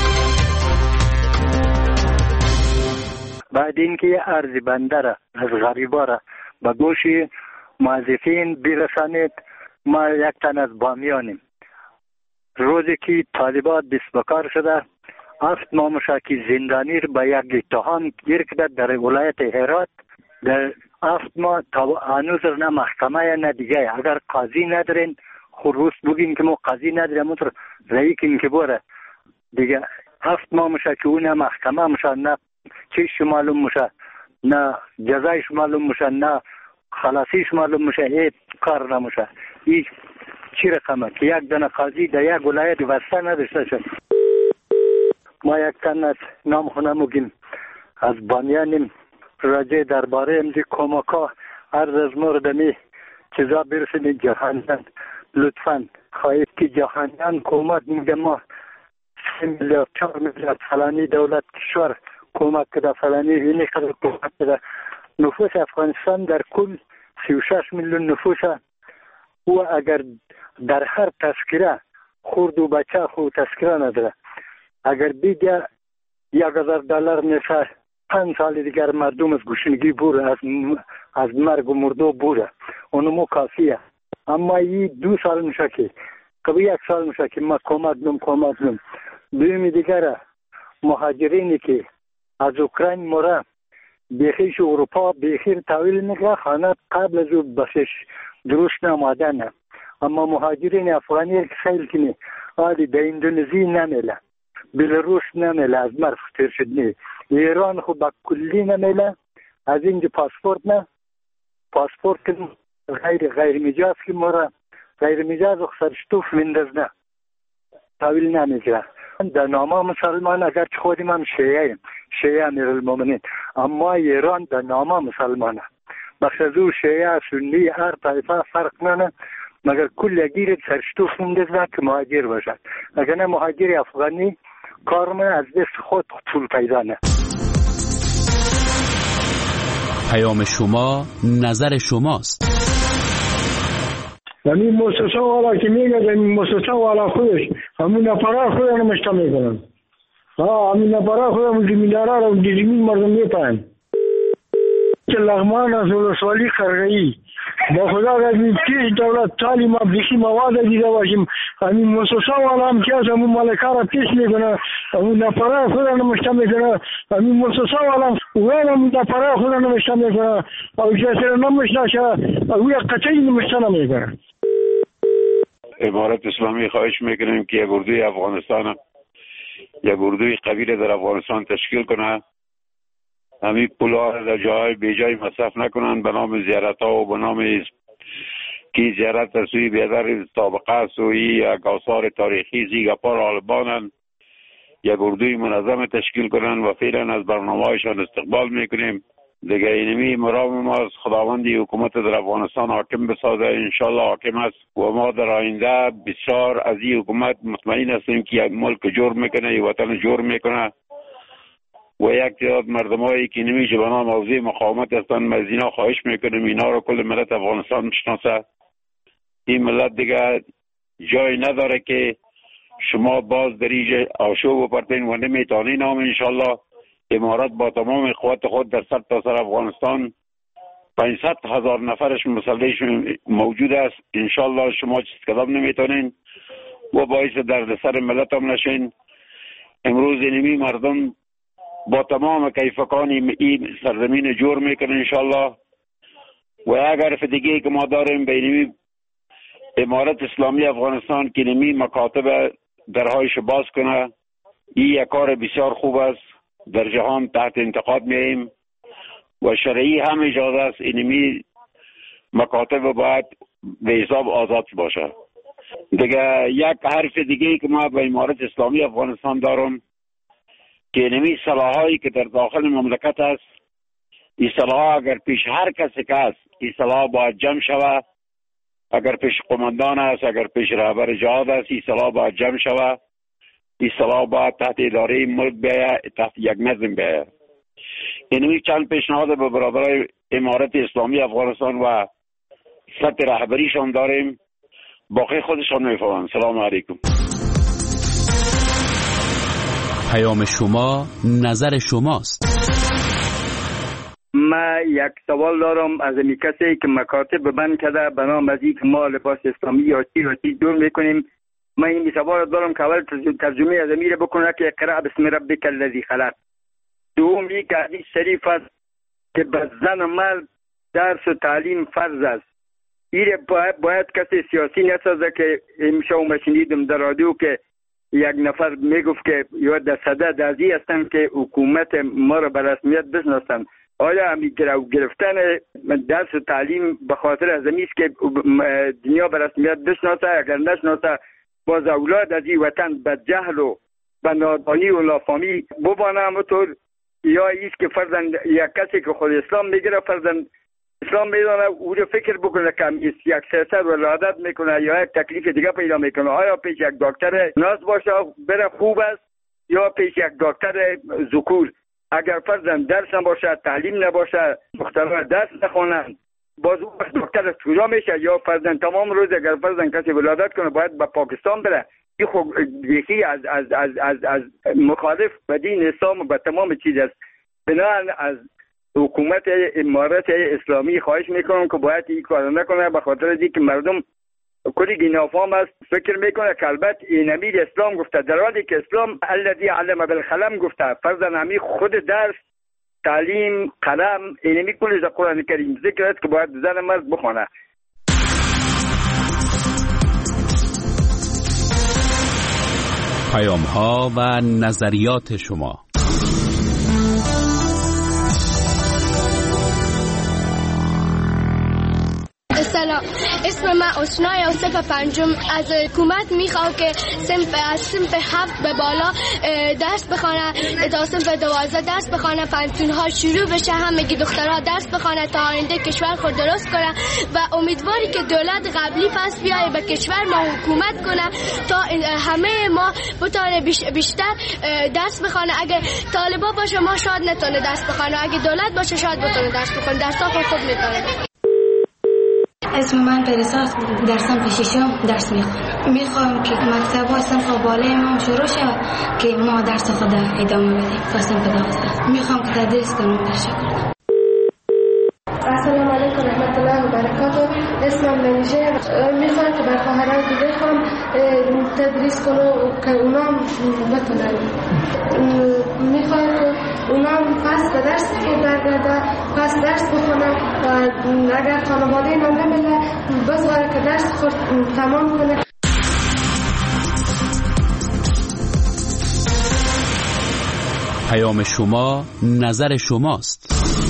بعد اینکه عرض بنده را از غریبا را به گوش موظفین برسانید، ما یک تن از بامیانیم. روزی که طالبات دست بکار شده، 7 ماموشکی زندانی را به یک اتهام گیر کرده در ولایت هرات. در 7 ماه تا هنوز نه محکمه نه دیگه. اگر قاضی ندارین خروس بگین که ما قاضی نداریم مطور رایی کنیم که باره دیگه 7 ماه میشه که اون محکمه میشه، نه چیش معلوم میشه، نه جزایش معلوم میشه، نه خلاصیش معلوم میشه، این کار نمیشه. این چی رقمه که یک دونه قاضی در یک ولایت واسطه نداشته شد. ما یک تن از نام خونه مگیم از بانیانیم راجع درباره امزی کمکا عرض از موردمی چیزا برسید جهانیان. لطفاً خواهید که جهانیان کمک میگه ما 3 میلیارد 4 میلیارد فلانی دولت کشور کمک کده، فلانی اینی قدر کمک کده. نفوس افغانستان در کل 36 میلیون نفوسه و اگر در هر تذکره خورد و بچه خود تذکره نداره، اگر دیگه $1000 میشه 5 سال دیگر مردم از گوشنگی بوره، از مرگ و مردو بوره، اونمو کافیه. اما این 2 سال میشه که کبھی 1 سال میشه که ما کمک نم. دویمی دیگر مهاجرینی که از اوکراین موره بیخیش اروپا بیخیر تاویل میگه خانه قبل از او بسش درست نمادنه. اما مهاجرین افغانی که سیل کنی آلی به اندونزی نمیله، بلاروس نمیله، از مرز تیر شد نی، ایران خود با کلی نمیله، از اینجا پاسپورت که غیر مجاز که مورا غیر مجاز و سرشتوف ویندز نه تاویل نمیگه. در نامه مسلمان اگر چه خودیم هم شیعه امیرالمومنین، اما ایران در نامه مسلمانه، بخش از او شیعه سنی هر طایفه فرق ننه، مگر کل گیرد سرشتوف ویندز نه که مهاجر باشد. اگر نه مهاجر افغانی کارم از دست خود طول پیدا نه. پیام شما نظر شماست. همین مؤسسه والا که میگه همین مؤسسه والا خودش همون نفرا خودش نمشته میکنن. همین نفرا خودش زمیندارا رو زمین مردم میپاین. که لغمان از ولسوالی خرگایی با خدا از این پیش دولت تعلیم ابلیسی مواد دیده باشیم. همین مؤسسه والا هم که از همون مالکا را پیش میکنه، همون نفرا خودش نمشته میکنه. همین مؤسسه والا وین همون نفرا خودش نمشته میکنه او جسر نمشته شد او یک قطعی نمشته نمیکنه. امارت اسلامی خواهش میکنیم که یک اردوی افغانستان، یک اردوی قبیله در افغانستان تشکیل کنه. همین پولها را در جای بیجای مصرف نکنن به نام زیارت ها و به نام کی زیارت از سوی بیادر طابقه سوی یک آثار تاریخی زیگپار آلبانن. یک اردوی منظم تشکیل کنن و فعلا از برنامه هایشان استقبال میکنیم. دیگه اینمی مرام ما از خداوندی حکومت در افغانستان حاکم بسازه، انشالله حاکم است و ما در آینده بسیار از این حکومت مطمئن هستیم که یک ملک جور میکنه، یک وطن جور میکنه و یک تعداد مردمایی که نمیشه به نام حوزه مقاومت هستن از اینا خواهش میکنیم اینا رو کل ملت افغانستان بشناسه. این ملت دیگه جای نداره که شما باز در اینجا آشوب بپرتین و نمیتونین. نام انشالله امارات با تمام قوت خود در سرتاسر افغانستان 500,000 نفرش مسلحش موجود است. انشالله شما چیز کدام نمیتونین و باعث دردسر ملت هم نشین. امروز اینمی مردم با تمام کیفکان این سرزمین جور میکنن انشالله و اگر فدیگی که ما داریم بینمی امارت اسلامی افغانستان که نمی مکاتب درهایش باز کنه، این یک کار بسیار خوب است. در جهان تحت انتقاد میاییم و شرعی هم اجازه است اینمی مکاتب باید به حساب آزاد باشه. دیگه یک حرف دیگه که ما به امارت اسلامی افغانستان دارم که اینمی صلاحایی که در داخل مملکت است، این صلاح اگر پیش هر کسی که است این صلاح باید جمع شوه. اگر پیش قماندان است، اگر پیش رهبر جهاد است، این صلاح باید جمع شوه. این صلاح باید تحت اداره ملک بیاید، تحت یک نظم بیاید. اینمی چند پیشنهاد به برادرای امارت اسلامی افغانستان و سطح رهبریشان داریم، باقی خودشان میفهمند. سلام علیکم. پیام شما نظر شماست. ما یک سوال دارم از این کسی که مکاتب بند کرده به نام از این که ما لباس اسلامی یا چی دور میکنیم. ما این سوال دارم که اول ترجمه از امیر بکنه که اقرأ بسم ربک الذی خلق. دوم یک حدیث شریف است که به زن و مرد درس و تعلیم فرض است. این باید کسی سیاسی نسازه که امشب ما شنیدم در رادیو که یک نفر میگفت که یا در صدد ازی هستن که حکومت ما را به رسمیت بشناسن. آیا همی گرفتن درس و تعلیم به خاطر از است که دنیا به رسمیت بشناسه؟ اگر نشناسه باز اولاد از این وطن به جهل و به نادانی و نافهمی ببانه همونطور، یا ایست که فرضاً یک کسی که خود اسلام میگیره فرضاً اسلام میدانه او رو فکر بکنه که یک سیاست ولادت میکنه یا یک تکلیف دیگه پیدا میکنه. آیا پیش یک دکتر ناز باشه بره خوب است یا پیش یک دکتر ذکور؟ اگر فرضاً درس نباشه، تعلیم نباشه، دخترها درس نخونن، باز او دکتر کجا میشه؟ یا فرضاً تمام روز اگر فرضاً کسی ولادت کنه باید به پاکستان بره. این خب یکی از مخالف به دین اسلام و به تمام چیز است. بنابراین از حکومت امارت اسلامی خواهش میکنم که باید این کار نکنه، به خاطر اینکه مردم کلی نافهم است، فکر میکنه که البته این امیر اسلام گفته، در حالی که اسلام الذی علم بالقلم گفته. فرضاً همی خود درس، تعلیم، قلم، اینمی کلی در قرآن کریم ذکر است که باید زن مرد بخونه. پیام ها و نظریات شما. سلام، اسم من اسنای اوصف پنجم. از حکومت میخوام که از صنف 7 به بالا درس بخونه تا صنف 12 درس بخونه، پنسیون‌ها شروع بشه، همگی دخترها درس بخونه تا آینده کشور خود درست کنه و امیدواری که دولت قبلی پس بیایه به کشور ما حکومت کنه تا همه ما بتونه بیشتر درس بخونه. اگه طالبا باشه ما شاید نتونه درس بخونه، اگه دولت باشه شاید بتونه درس بخونه، درس‌ها خود میتونه. اسم من پرساس، در صنف 6 درس میخوام که مکتب ها صنف بالای ما شروع شود که ما درس خود ادامه بدیم تا صنف 12. میخوام که تدریس کنم. تشکر. السلام علیکم رحمت الله و برکاته. اسمم منیشه. میخوام که بر خواهران دیگه هم تدریس کنم که اونام بتونن. میخوام که اونام پس به درس خود برگرده، پس درس بخونن و اگر خانواده من نمیله بذاره که درس خود تمام کنه. پیام شما نظر شماست.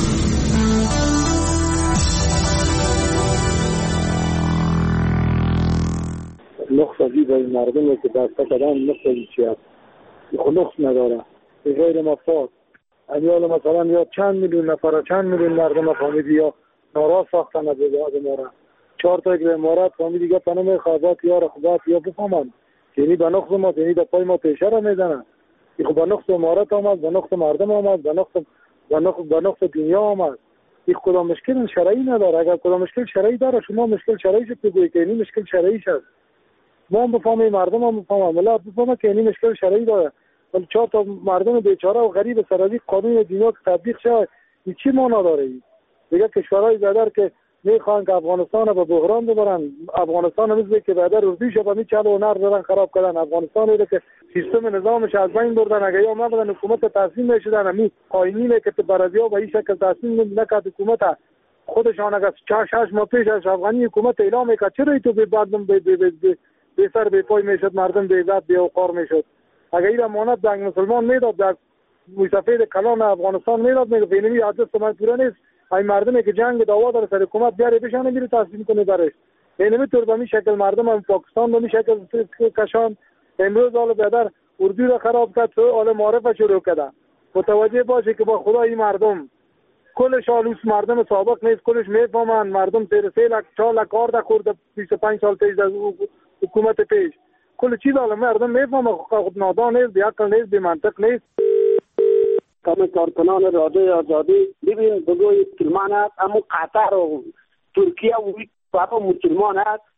نقصی به مردمی که دسته کدن نقصی چی هست؟ نقص نداره. غیر مفاد. امیال مثلا یا چند میلیون نفر، چند میلیون مردم فامیلی یا ناراض ساختن از امارت. 4 تا که امارت فامیلی دیگه پناه خوابات یا رخبات یا بفهمن. یعنی به نقص ما، یعنی به پای ما پیشه را میزنن. این خب به نقص امارت آمد، به نقص مردم آمد، به نقص دنیا آمد. این کدام مشکل شرعی نداره. اگر کدام مشکل شرعی داره شما مشکل شرعی شد بگویید که این مشکل شرعیش است. ما هم بفهمیم، مردم هم بفهمن، ملت بفهمه که این مشکل شرعی داره. ولی 4 تا مردم بیچاره و غریب سر از قانون دنیا که تطبیق شود این چی معنا داره؟ دیگه کشورهای دیگر که میخوان که افغانستان رو به بحران ببرن، افغانستان مثل که بعد روزیش به می چلو و نر دارن خراب کردن. افغانستان رو که سیستم نظامش از بین بردن، اگه یا ما بدن حکومت تسلیم نشدن، همین قائمینه که برادیا به این شکل تسلیم نکرد حکومت خودشان. اگر 6 ماه پیش از افغانی حکومت اعلام میکرد چرا تو به بعدم به سر به پای میشد، مردم به عزت به وقار میشد. اگر این امانت به مسلمان میداد در مسافر کلان افغانستان میداد، میگه فعلی عادت ما پورا نیست. این مردمی که جنگ دعوا داره سر حکومت بیاره بشانه میره تسلیم کنه درش. اینمی طور به این شکل مردم هم پاکستان به این شکل کشان. امروز حال بدر اردو را خراب کرد، حال معرفت شروع کردن. متوجه باشه که با خدا این مردم کلش آلوس مردم سابق نیست، کلش میفهمن. مردم 3 لک 4 لک کار خورده 25 سال پیش از حکومت پیش. کل چیز حالا مردم میفهمه، خود نادان نیست، بی عقل نیست، بی منطق نیست. کمی کارکنان رادیو آزادی ببین بگوی مسلمان است، اما قطر و ترکیه و بابا مسلمان است.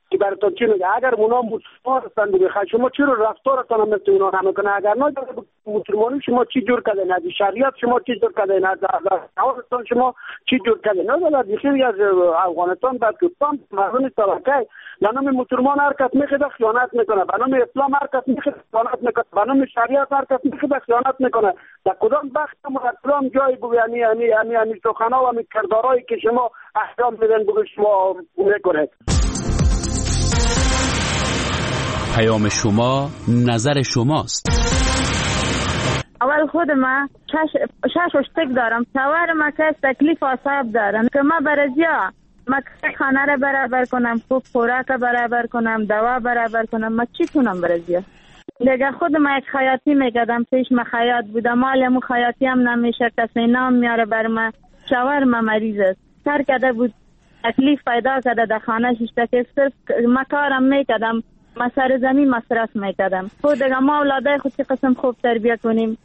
که براتون چی میگه اگر اونا مسلمان هستند بخواد شما چرا رفتارتان هم مثل اونا نمیکنه اگر نه مسلمانی شما چی جور کردین از شریعت شما چی جور کردین از افغانستان شما چی جور کردین نه در بخیری از افغانستان پاکستان مردم طبقه به نام مسلمان حرکت میکنه خیانت میکنه به نام اسلام حرکت میکنه خیانت میکنه به نام شریعت حرکت میکنه خیانت میکنه در کدام بخش و کدام جای بگو یعنی سخنا و کردارایی که شما احکام میدن بگو شما میکنید. پیام شما نظر شماست. اول خود ما شش اشتک دارم. شوهر ما که تکلیف اعصاب دارم که ما برازیا ما خانه را برابر کنم، خوب خوراک برابر کنم، دوا برابر کنم، ما چی کنم برازیا؟ دیگه خود ما یک خیاطی میکردم، پیش ما خیاط بودم، مالمو خیاطی هم نمیشه، کسی نام میاره بر ما. شوهر ما مریض است، کار کرده بود تکلیف پیدا کرده در خانه شش که صرف ما کارم میکردم، ما سر زمین مصرف میکردم. خود دیگه ما اولادای خود که قسم خوب تربیت کنیم.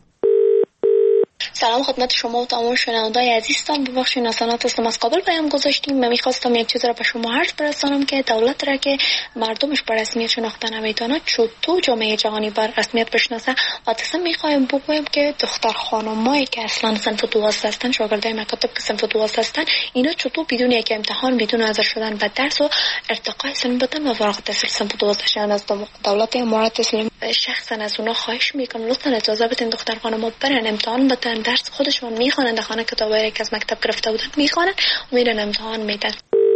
سلام خدمت شما و تمام شنوندای عزیزتان. ببخشید نسانات هستم از کابل پیام گذاشتیم. من میخواستم یک چیز را به شما عرض برسانم که دولت را که مردمش بر رسمیت شناخته نمیتونه چطور جامعه جهانی بر رسمیت بشناسه. اساسا میخوایم بگویم که دختر خانمایی که اصلا صنف 12 هستن، شاگردای مکاتب که صنف 12 هستن، اینا چطور بدون یک امتحان، بدون حاضر شدن به درس و ارتقای سن بدن و فارغ التحصیل صنف 12 شدن از دولت امارات اسلامی شخصا از اونها خواهش میکنم لطفا اجازه بدین دختر خانم‌ها برن امتحان بدن، درس خودشون میخوانند، در خانه کتابایی که از مکتب گرفته بودن میخوانند و میرن امتحان میدن.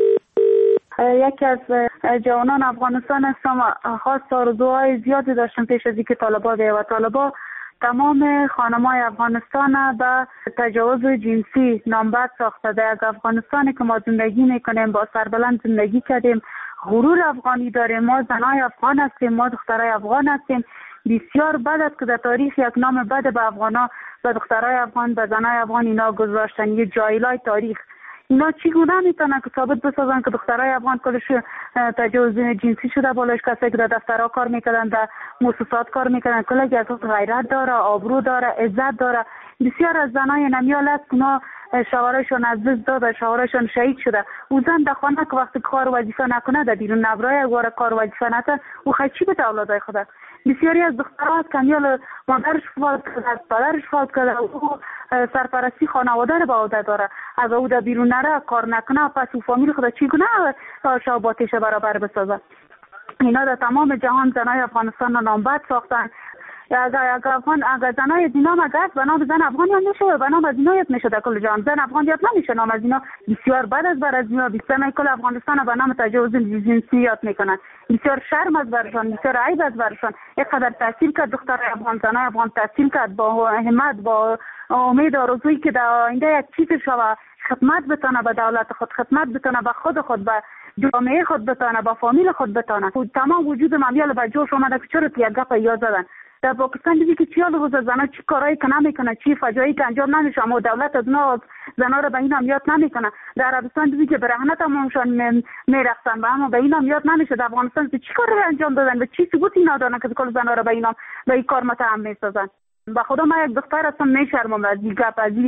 یکی از جوانان افغانستان هستم. خاص آرزوهای زیادی داشتم پیش از اینکه طالبا بیاید و طالبا تمام خانم‌های افغانستان به تجاوز جنسی نامبد ساخته. در افغانستانی که ما زندگی میکنیم، با سربلند زندگی کردیم، غرور افغانی داریم، ما زنای افغان هستیم، ما دخترای افغان هستیم. بسیار بد است که در تاریخ یک نام بد به افغانا، به دخترای افغان، به زنای افغان اینا گذاشتن. یه جایلای تاریخ اینا چگونه میتونن که ثابت بسازن که دخترای افغان کلش تجاوز جنسی شده؟ بالایش کسی که در دفترها کار میکردن، در مؤسسات کار میکردن، کلی از غیرت داره، آبرو داره، عزت داره. بسیار از زنای نمیال است اونا شوهرشون از دست داده، شوهرشون شهید شده. او زن در خانه که وقتی کار وظیفه نکنه، در بیرون نبرای اگواره کار وظیفه نکنه، او خیلی چی به اولادای خود؟ بسیاری از دخترها کمیال مادرش فوت کرده، پدرش فوت کرده، او سرپرستی خانواده رو به عهده داره. اگر او در بیرون نره، کار نکنه، پس او فامیل خود چگونه شاباتش برابر بسازه؟ اینا در تمام جهان زنای افغانستان رو نامبد ساختن. اگر زنای دینام اگر به نام زن افغان یاد میشه، به نام از اینا یاد میشه در کل جهان. زن افغان یاد نمیشه نام از اینا. بسیار بد از بر از اینا بیشتر کل افغانستان به نام تجاوز جنسی یاد میکنن. بسیار شرم از برشان، بسیار عیب از برشان. اینقدر تحصیل کرد دختر افغان، زنای افغان تحصیل کرد با همت، با امید آرزویی که در آینده یک چیز شوه، خدمت بتونه به دولت خود، خدمت بتونه به خود، به جامعه خود بتونه، به فامیل خود بتونه. تمام وجود مامیال به جوش اومده که چرا یک گپ یاد زدن. در پاکستان دیدی که چیال روز زنا چی کارایی که نمیکنه، چی فجایی که انجام نمیشه، اما دولت از زنا رو به این هم یاد نمیکنه. در عربستان دیدی که برهنه تمامشان میرفتن و اما به این هم یاد نمیشه. در افغانستان چی کاری انجام دادن و چی ثبوتی ندارن که کل زنا رو به این کار متهم میسازن. به خدا ما یک دختر هستم، میشرمم از این گپ. از این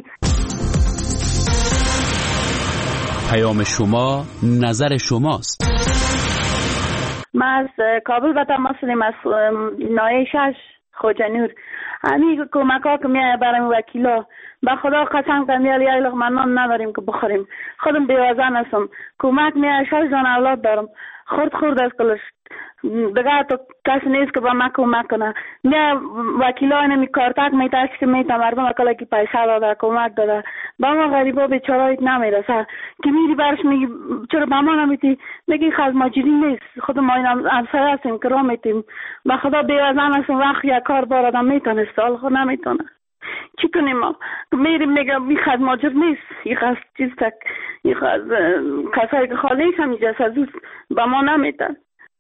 پیام شما نظر شماست. ما از کابل به تماس داریم، از نایه 6 خوجانور. همین کمک ها که میایه برای وکیلا، به خدا قسم کنم یه لقمه نان نداریم که بخوریم. خودم بیوزن هستم، کمک میایه 6 جان اولاد دارم، خورد از کلش دیگه تو کسی نیست که با ما کمک کنه. میایه وکیلا اینمی کارتک میتاش که میتا مردم اکلا که پیسه داده، کمک داده، با ما غریبا بیچارایت نمیرسه. که میری برش میگی چرا با ما نمیتی؟ میگی خز ماجری نیست، خود ما این همسایه هستیم که را میتیم. به خدا بیوزن هستم، وقت یک کار بارادم میتونه سال خود نمیتونه. چی کنیم ما؟ میریم میگم این خز ماجر نیست، این خز چیز تک، این خز کسایی که خالیش هم اینجا سزوز با ما نمیتن.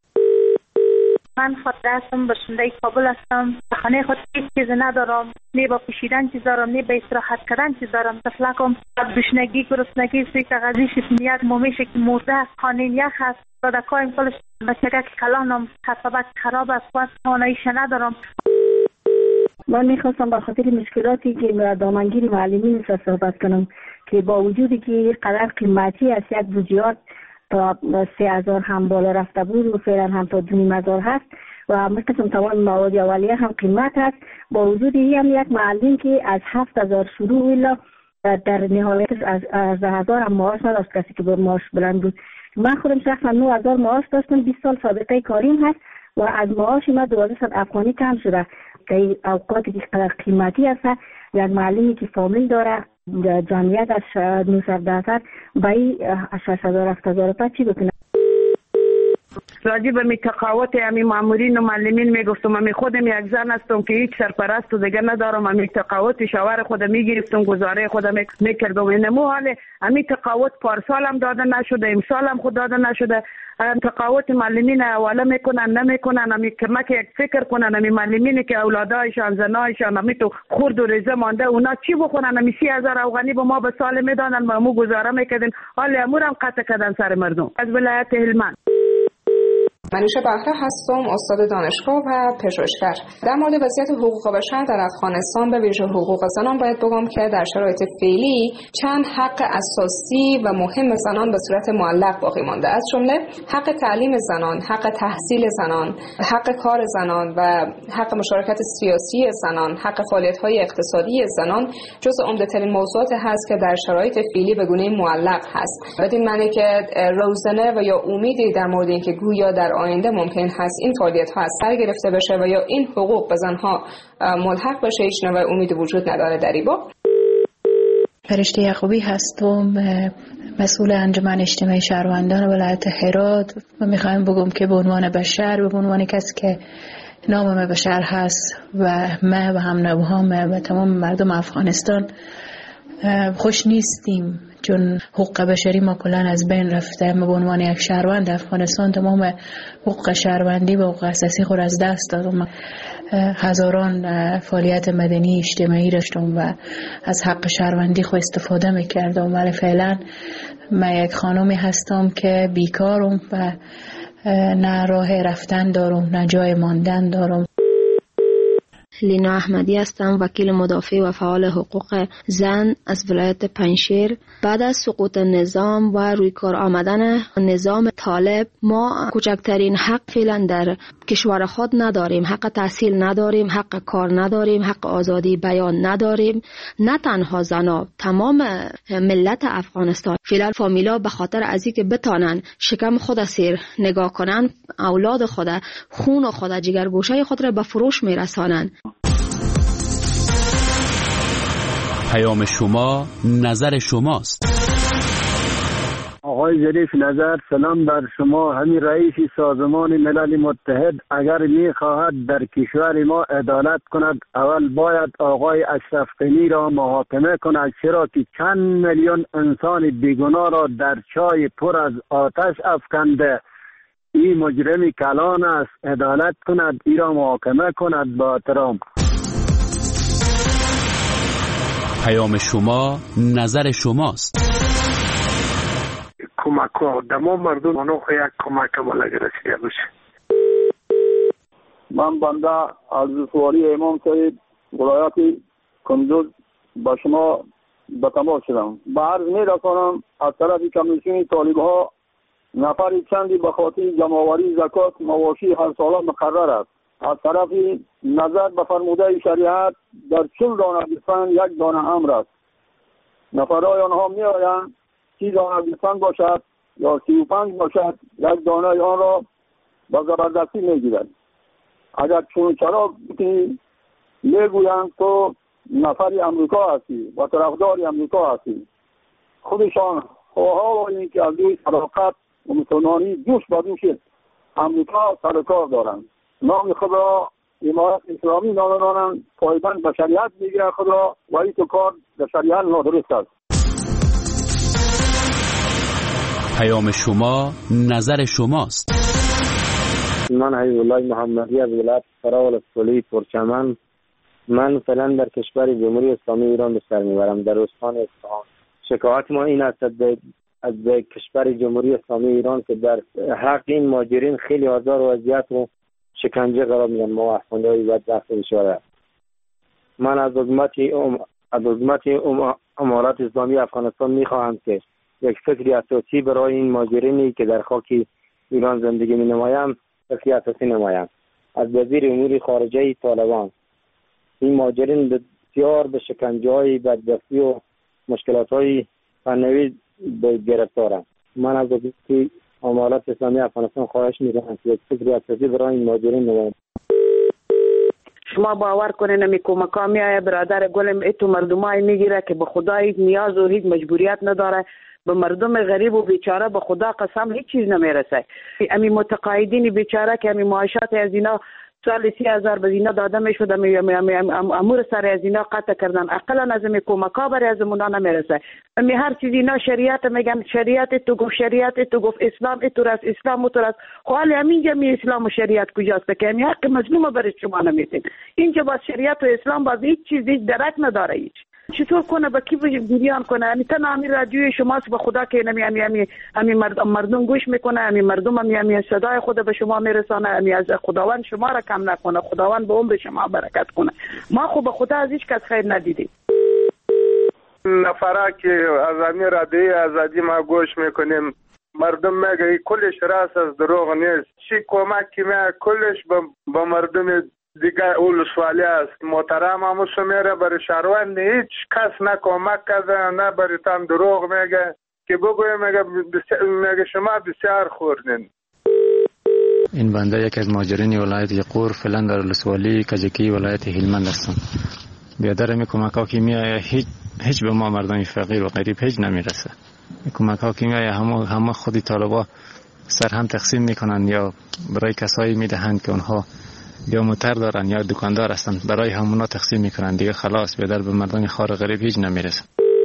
من خاطره هستم، باشنده کابل هستم. خانه خود هیچ چیز ندارم، نه با پوشیدن چیز دارم، نه با استراحت کردن چیز دارم. تفلکم بشنگی، گرسنگی، سوی کاغذی شفنیت مومیشه که مرده است، خانه یخ است. دادکایم کلش بچگک کلانم، حسابت خراب است، واسه خانه‌ایش ندارم. من میخواستم به خاطر مشکلاتی که دامنگیر معلمین صحبت کنم که با وجودی که قدر قیمتی است یک بودجه تا 3000 هم بالا رفته بود و فعلا هم تا 2500 هست و مثل تمام مواد اولیه هم قیمت هست. با وجود این هم یک معلم که از 7000 شروع ویلا در نهایت از 1000 هم معاش نداشت، کسی که با معاش بلند بود. من خودم شخصا 9000 معاش داشتم، 20 سال سابقه کاریم هست و از معاش ما 1200 افغانی کم شده که اوقاتی که قیمتی هست. یک معلمی که فامیل داره جمعیت از 900 با این 6000 چی بکنه؟ راجع به تقاوت امی مامورین و معلمین میگفتم، امی خودم یک زن هستم که هیچ سرپرست و دیگه ندارم، امی تقاوت شوهر خودم میگرفتم، گزاره خودم میکردم. اینمو حال امی تقاوت پارسال هم داده نشده، امسال هم خود داده نشده. تقاوت معلمین اولا میکنن نمیکنن، امی کمک یک فکر کنن. امی معلمینی که اولادایشان زنایشان امی تو خورد و ریزه مانده، اونا چی بخونن؟ امی 30,000 افغانی به ما به سال میدادن، ما مو گزاره میکردیم، حال امورم قطع کردن سر مردم. از ولایت هلمند منیشه بهره هستم، استاد دانشگاه و پژوهشگر. در مورد وضعیت حقوق بشر در افغانستان به ویژه حقوق زنان باید بگم که در شرایط فعلی چند حق اساسی و مهم زنان به صورت معلق باقی مانده، از جمله حق تعلیم زنان، حق تحصیل زنان، حق کار زنان و حق مشارکت سیاسی زنان، حق فعالیت‌های اقتصادی زنان جزو عمده‌ترین موضوعات هست که در شرایط فعلی به گونه معلق هست. بدین معنی که روزنه و یا امیدی در مورد اینکه گویا در آینده ممکن هست این فعالیت‌ها از سر گرفته بشه و یا این حقوق به زنها ملحق بشه، هیچ نوع امیدی وجود نداره در این باب. فرشته یعقوبی هستم، مسئول انجمن اجتماعی شهروندان ولایت هرات و میخوایم بگم که به عنوان بشر، به عنوان کسی که نام بشر هست و ما و هم نوع‌هام و تمام مردم افغانستان خوش نیستیم، چون حقوق بشری ما کلان از بین رفته. ما به عنوان یک شهروند افغانستان تمام حقوق شهروندی و حقوق اساسی خود از دست دادم. هزاران فعالیت مدنی اجتماعی داشتم و از حق شهروندی خود استفاده میکردم، ولی فعلا من یک خانمی هستم که بیکارم و نه راه رفتن دارم نه جای ماندن دارم. لینا احمدی هستم، وکیل مدافع و فعال حقوق زن از ولایت پنجشیر. بعد از سقوط نظام و روی کار آمدن نظام طالب، ما کوچکترین حق فعلا در کشور خود نداریم. حق تحصیل نداریم، حق کار نداریم، حق آزادی بیان نداریم. نه تنها زنا، تمام ملت افغانستان فعلا فامیلا به خاطر از اینکه بتانن شکم خود سیر نگاه کنن، اولاد خود، خون خود، جگرگوشه خود را به فروش میرسانن. پیام شما، نظر شماست. آقای ظریف نظر، سلام بر شما. همین رئیس سازمان ملل متحد اگر می‌خواهد در کشور ما عدالت کند، اول باید آقای اشرف غنی را محاکمه کند، چرا که چند میلیون انسان بیگناه را در چای پر از آتش افکنده. این مجرم کلان است، عدالت کند، این را محاکمه کند. با احترام. پیام شما، نظر شماست. کمک ها دما مردم منو یک کمک بالا گرسیده باشه. من بنده از سوالی امام صاحب ولایت کندوز با شما به تماس شدم. به عرض می رسانم از طرف کمیسیون طالب ها نفر چندی به خاطر جمع‌آوری زکات مواشی هر ساله مقرر است. از طرف نظر به فرموده شریعت در 40 دانه گوسفند 1 دانه امر است. نفرای آنها می آیند 30 دانه گوسفند باشد یا 35 باشد، 1 دانه آن را با زبردستی می گیرند. اگر چون چرا میگویند تو نفری امریکا هستی و طرفدار امریکا هستی، خودشان خواه و این که از دوی صداقت و مسلمانی دوش با دوش امریکا سرکار دارند. نام خود را امارت اسلامی نامانند، پایبند به شریعت میگیرند خود را و این تو کار به شریعت نادرست است. پیام شما، نظر شماست. من حبیب الله محمدی از ولایت فرا ولسوالی پرچمن. من فعلا در کشور جمهوری اسلامی ایران به سر میبرم، در استان اصفهان. شکایت ما این است از کشور جمهوری اسلامی ایران که در حق این مهاجرین خیلی آزار و اذیت و شکنجه قرار میدن. ما افغان‌های بدبخت بشاره. من از حکومت امارات اسلامی افغانستان میخواهم که یک فکری اساسی برای این مهاجرینی که در خاک ایران زندگی می نمایم فکری اساسی نمایم. از وزیر امور خارجه طالبان این مهاجرین بسیار به شکنجه‌های بدبختی و مشکلات‌های فنی گرفتارند. من از وزارت امارات اسلامی افغانستان خواهش می‌کنم که فکری اساسی برای این مهاجرین نمایم. شما باور کنین می کمکا میایه برادر گلم ایتو مردمای میگیره که به خدا هیچ نیاز و هیچ مجبوریت نداره، به مردم غریب و بیچاره به خدا قسم هیچ چیز نمیرسه. امی متقاعدین بیچاره که امی معاشات از اینا سال 30,000 به اینا داده میشد، امور سر از اینا قطع کردن، اقلا از امی کمکا برای از مونا نمیرسه. امی هر چیز اینا شریعت میگن، شریعت تو گفت، شریعت تو گفت، اسلام تو راست، اسلام تو راست. خالی همینجا می اسلام و شریعت کجاست که امی حق مظلوم برای شما نمیتین. اینجا با شریعت و اسلام باز هیچ چیز هیچ درک نداره. هیچ چطور کنه با کی بیان کنه؟ امی تنها امی رادیوی شماست به خدا که امی مردم گوش میکنه، امی مردم امی صدای خود به شما میرسانه. امی از خداوند شما را کم نکنه، خداوند به عمر شما برکت کنه. ما خو به خدا از هیچ کس خیر ندیدیم. نفره که از امی رادیوی آزادی ما گوش میکنیم، مردم میگه کلش راست از دروغ نیست. چی کمک که کلش با مردم دیگه اولسوالی است. محترم همون میره برای شهروند هیچ کس نه کمک کرده، نه برای تام دروغ میگه که بگویم میگه شما بسیار خوردین. این بنده یک از مهاجرین ولایت یقور فعلا در ولسوالی کجکی ولایت هلمند هستم. بیادر می کمک‌ها که میایه هیچ به ما مردم فقیر و غریب هیچ نمیرسه. کمک‌ها که میایه همه خودی طالبا سر هم تقسیم میکنن یا برای کسایی میدهند که اونها یا موتر دارن یا دکاندار هستن، برای همونا تقسیم میکنن دیگه. خلاص بیادر به مردم خار غریب هیچ نمیرسه.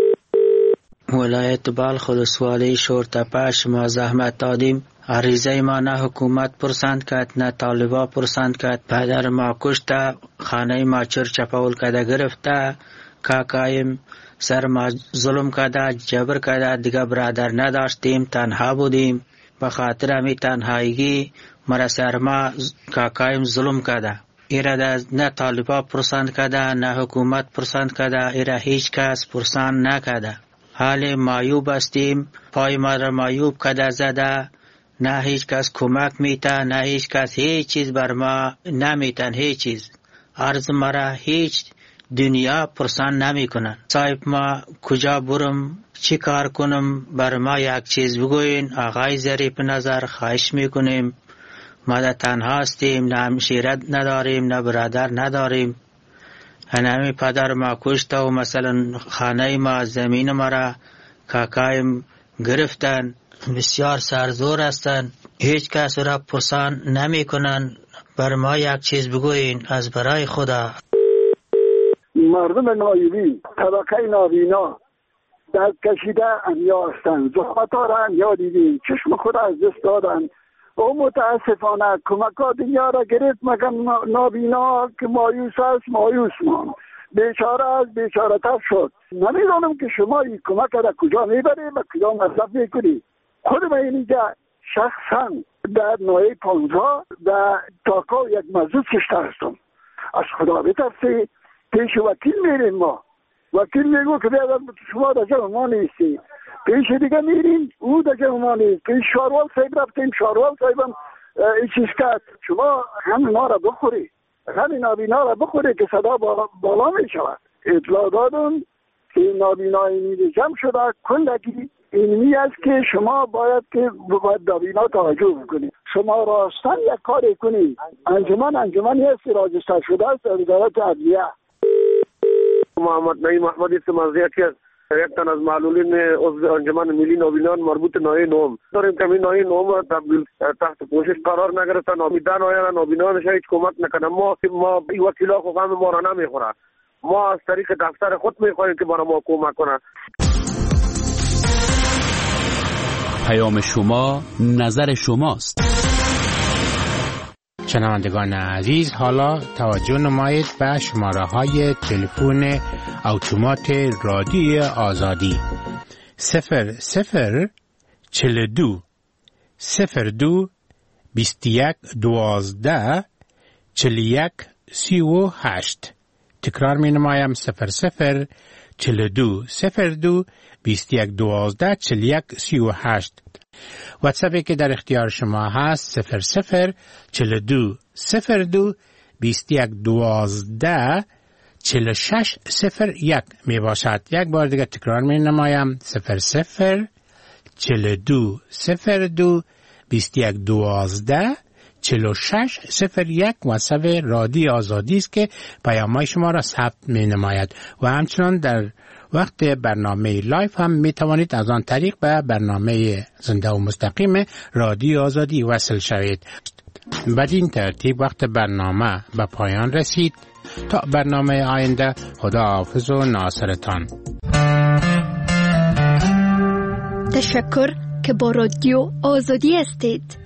ولایت بلخ ولسوالی شورتپش ما زحمت دادیم، عریضه ما نه حکومت پرسند کرد نه طالبا پرسند کرد. پدر ما کشته، خانه ما چرچپول کده گرفته، کاکایم سر ما ظلم کده، جبر کده، دیگه برادر نداشتیم، تنها بودیم. به خاطر همی تنهایگی مرا سر ما کاکایم ظلم کده. ایره نه طالبا پرسند کده نه حکومت پرسند کده، ایره هیچ کس پرسند نکده. حال مایوب استیم، پای ما را مایوب کده زده، نه هیچ کس کمک میته، نه هیچ کس هیچ چیز بر ما نمیتن. هیچ چیز عرض مرا هیچ دنیا پرسند نمی کنن. صاحب ما کجا برم، چی کار کنم، بر ما یک چیز بگوین. آقای ظریف نظر خواهش میکنیم، ما در تنها هستیم، نه همشیرت نداریم نه برادر نداریم. هنمی پدر ما کشته و مثلا خانه ما زمین ما را کاکایم گرفتن، بسیار سرزور هستن، هیچ کس را پرسان نمی کنن. بر ما یک چیز بگوین از برای خدا. مردم نایبی طبقه نابینا دست کشیده انیا هستند، زحمت‌ها را انیا دیدیم، چشم خود از دست دادن و متاسفانه کمکات دنیا را گرفت مگر نابینا که مایوس است مایوس مان، بیچاره از بیچاره تر شد. نمیدانم که شما این کمک را کجا میبری و کجا مصرف میکنی. خود من اینجا شخصا در نوعی 15 در تاکا یک مزود کشته هستم. از خدا بترسی پیش وکیل میریم، ما وکیل میگو که بیادر شما در جمع ما نیستی، پیش دیگه میریم او در جمع ما نیست، پیش شاروال صاحب رفتیم، شاروال صاحبم این چیز کرد. شما همین ما را بخوری، همین نابینا را بخوری که صدا بالا می شود. اطلاع دادن که نابینای میده جمع شده کلگی اینمی است که شما باید که باید نابینا توجه بکنید. شما راستن یک کاری کنید. انجمنی است راجستر شده است در وزارت عدلیه. محمد نعیم احمدی سمازیه که یک تن از معلولین عضو انجمن ملی نابینان مربوط نوع نوم داریم که این نوع نوم تحت پوشش قرار نگرفتن. نامیدان آیان نابینانش هیچ کمک نکنه. ما این وکیلا خواه ما را نمیخوره. ما از طریق دفتر خود میخواهیم که برای ما کمک کنه. پیام شما نظر شماست. شنوندگان عزیز، حالا توجه نمایید به شماره های تلفن اتومات رادیو آزادی 00 42 02 21 12 41 38. تکرار می نمایم 00 42 02 21 12 41 38. واتساپی که در اختیار شما هست 00 42 02 21 12 46 01 می باشد. یک بار دیگه تکرار می نمایم 00 42 02 21 12 46 01. واتساپ رادیو آزادی است که پیام‌های شما را ثبت می نماید و همچنان در وقت برنامه لایف هم می توانید از آن طریق به برنامه زنده و مستقیم رادیو آزادی وصل شوید. بدین ترتیب وقت برنامه به پایان رسید. تا برنامه آینده، خدا حافظ و ناصرتان. تشکر که با رادیو آزادی هستید.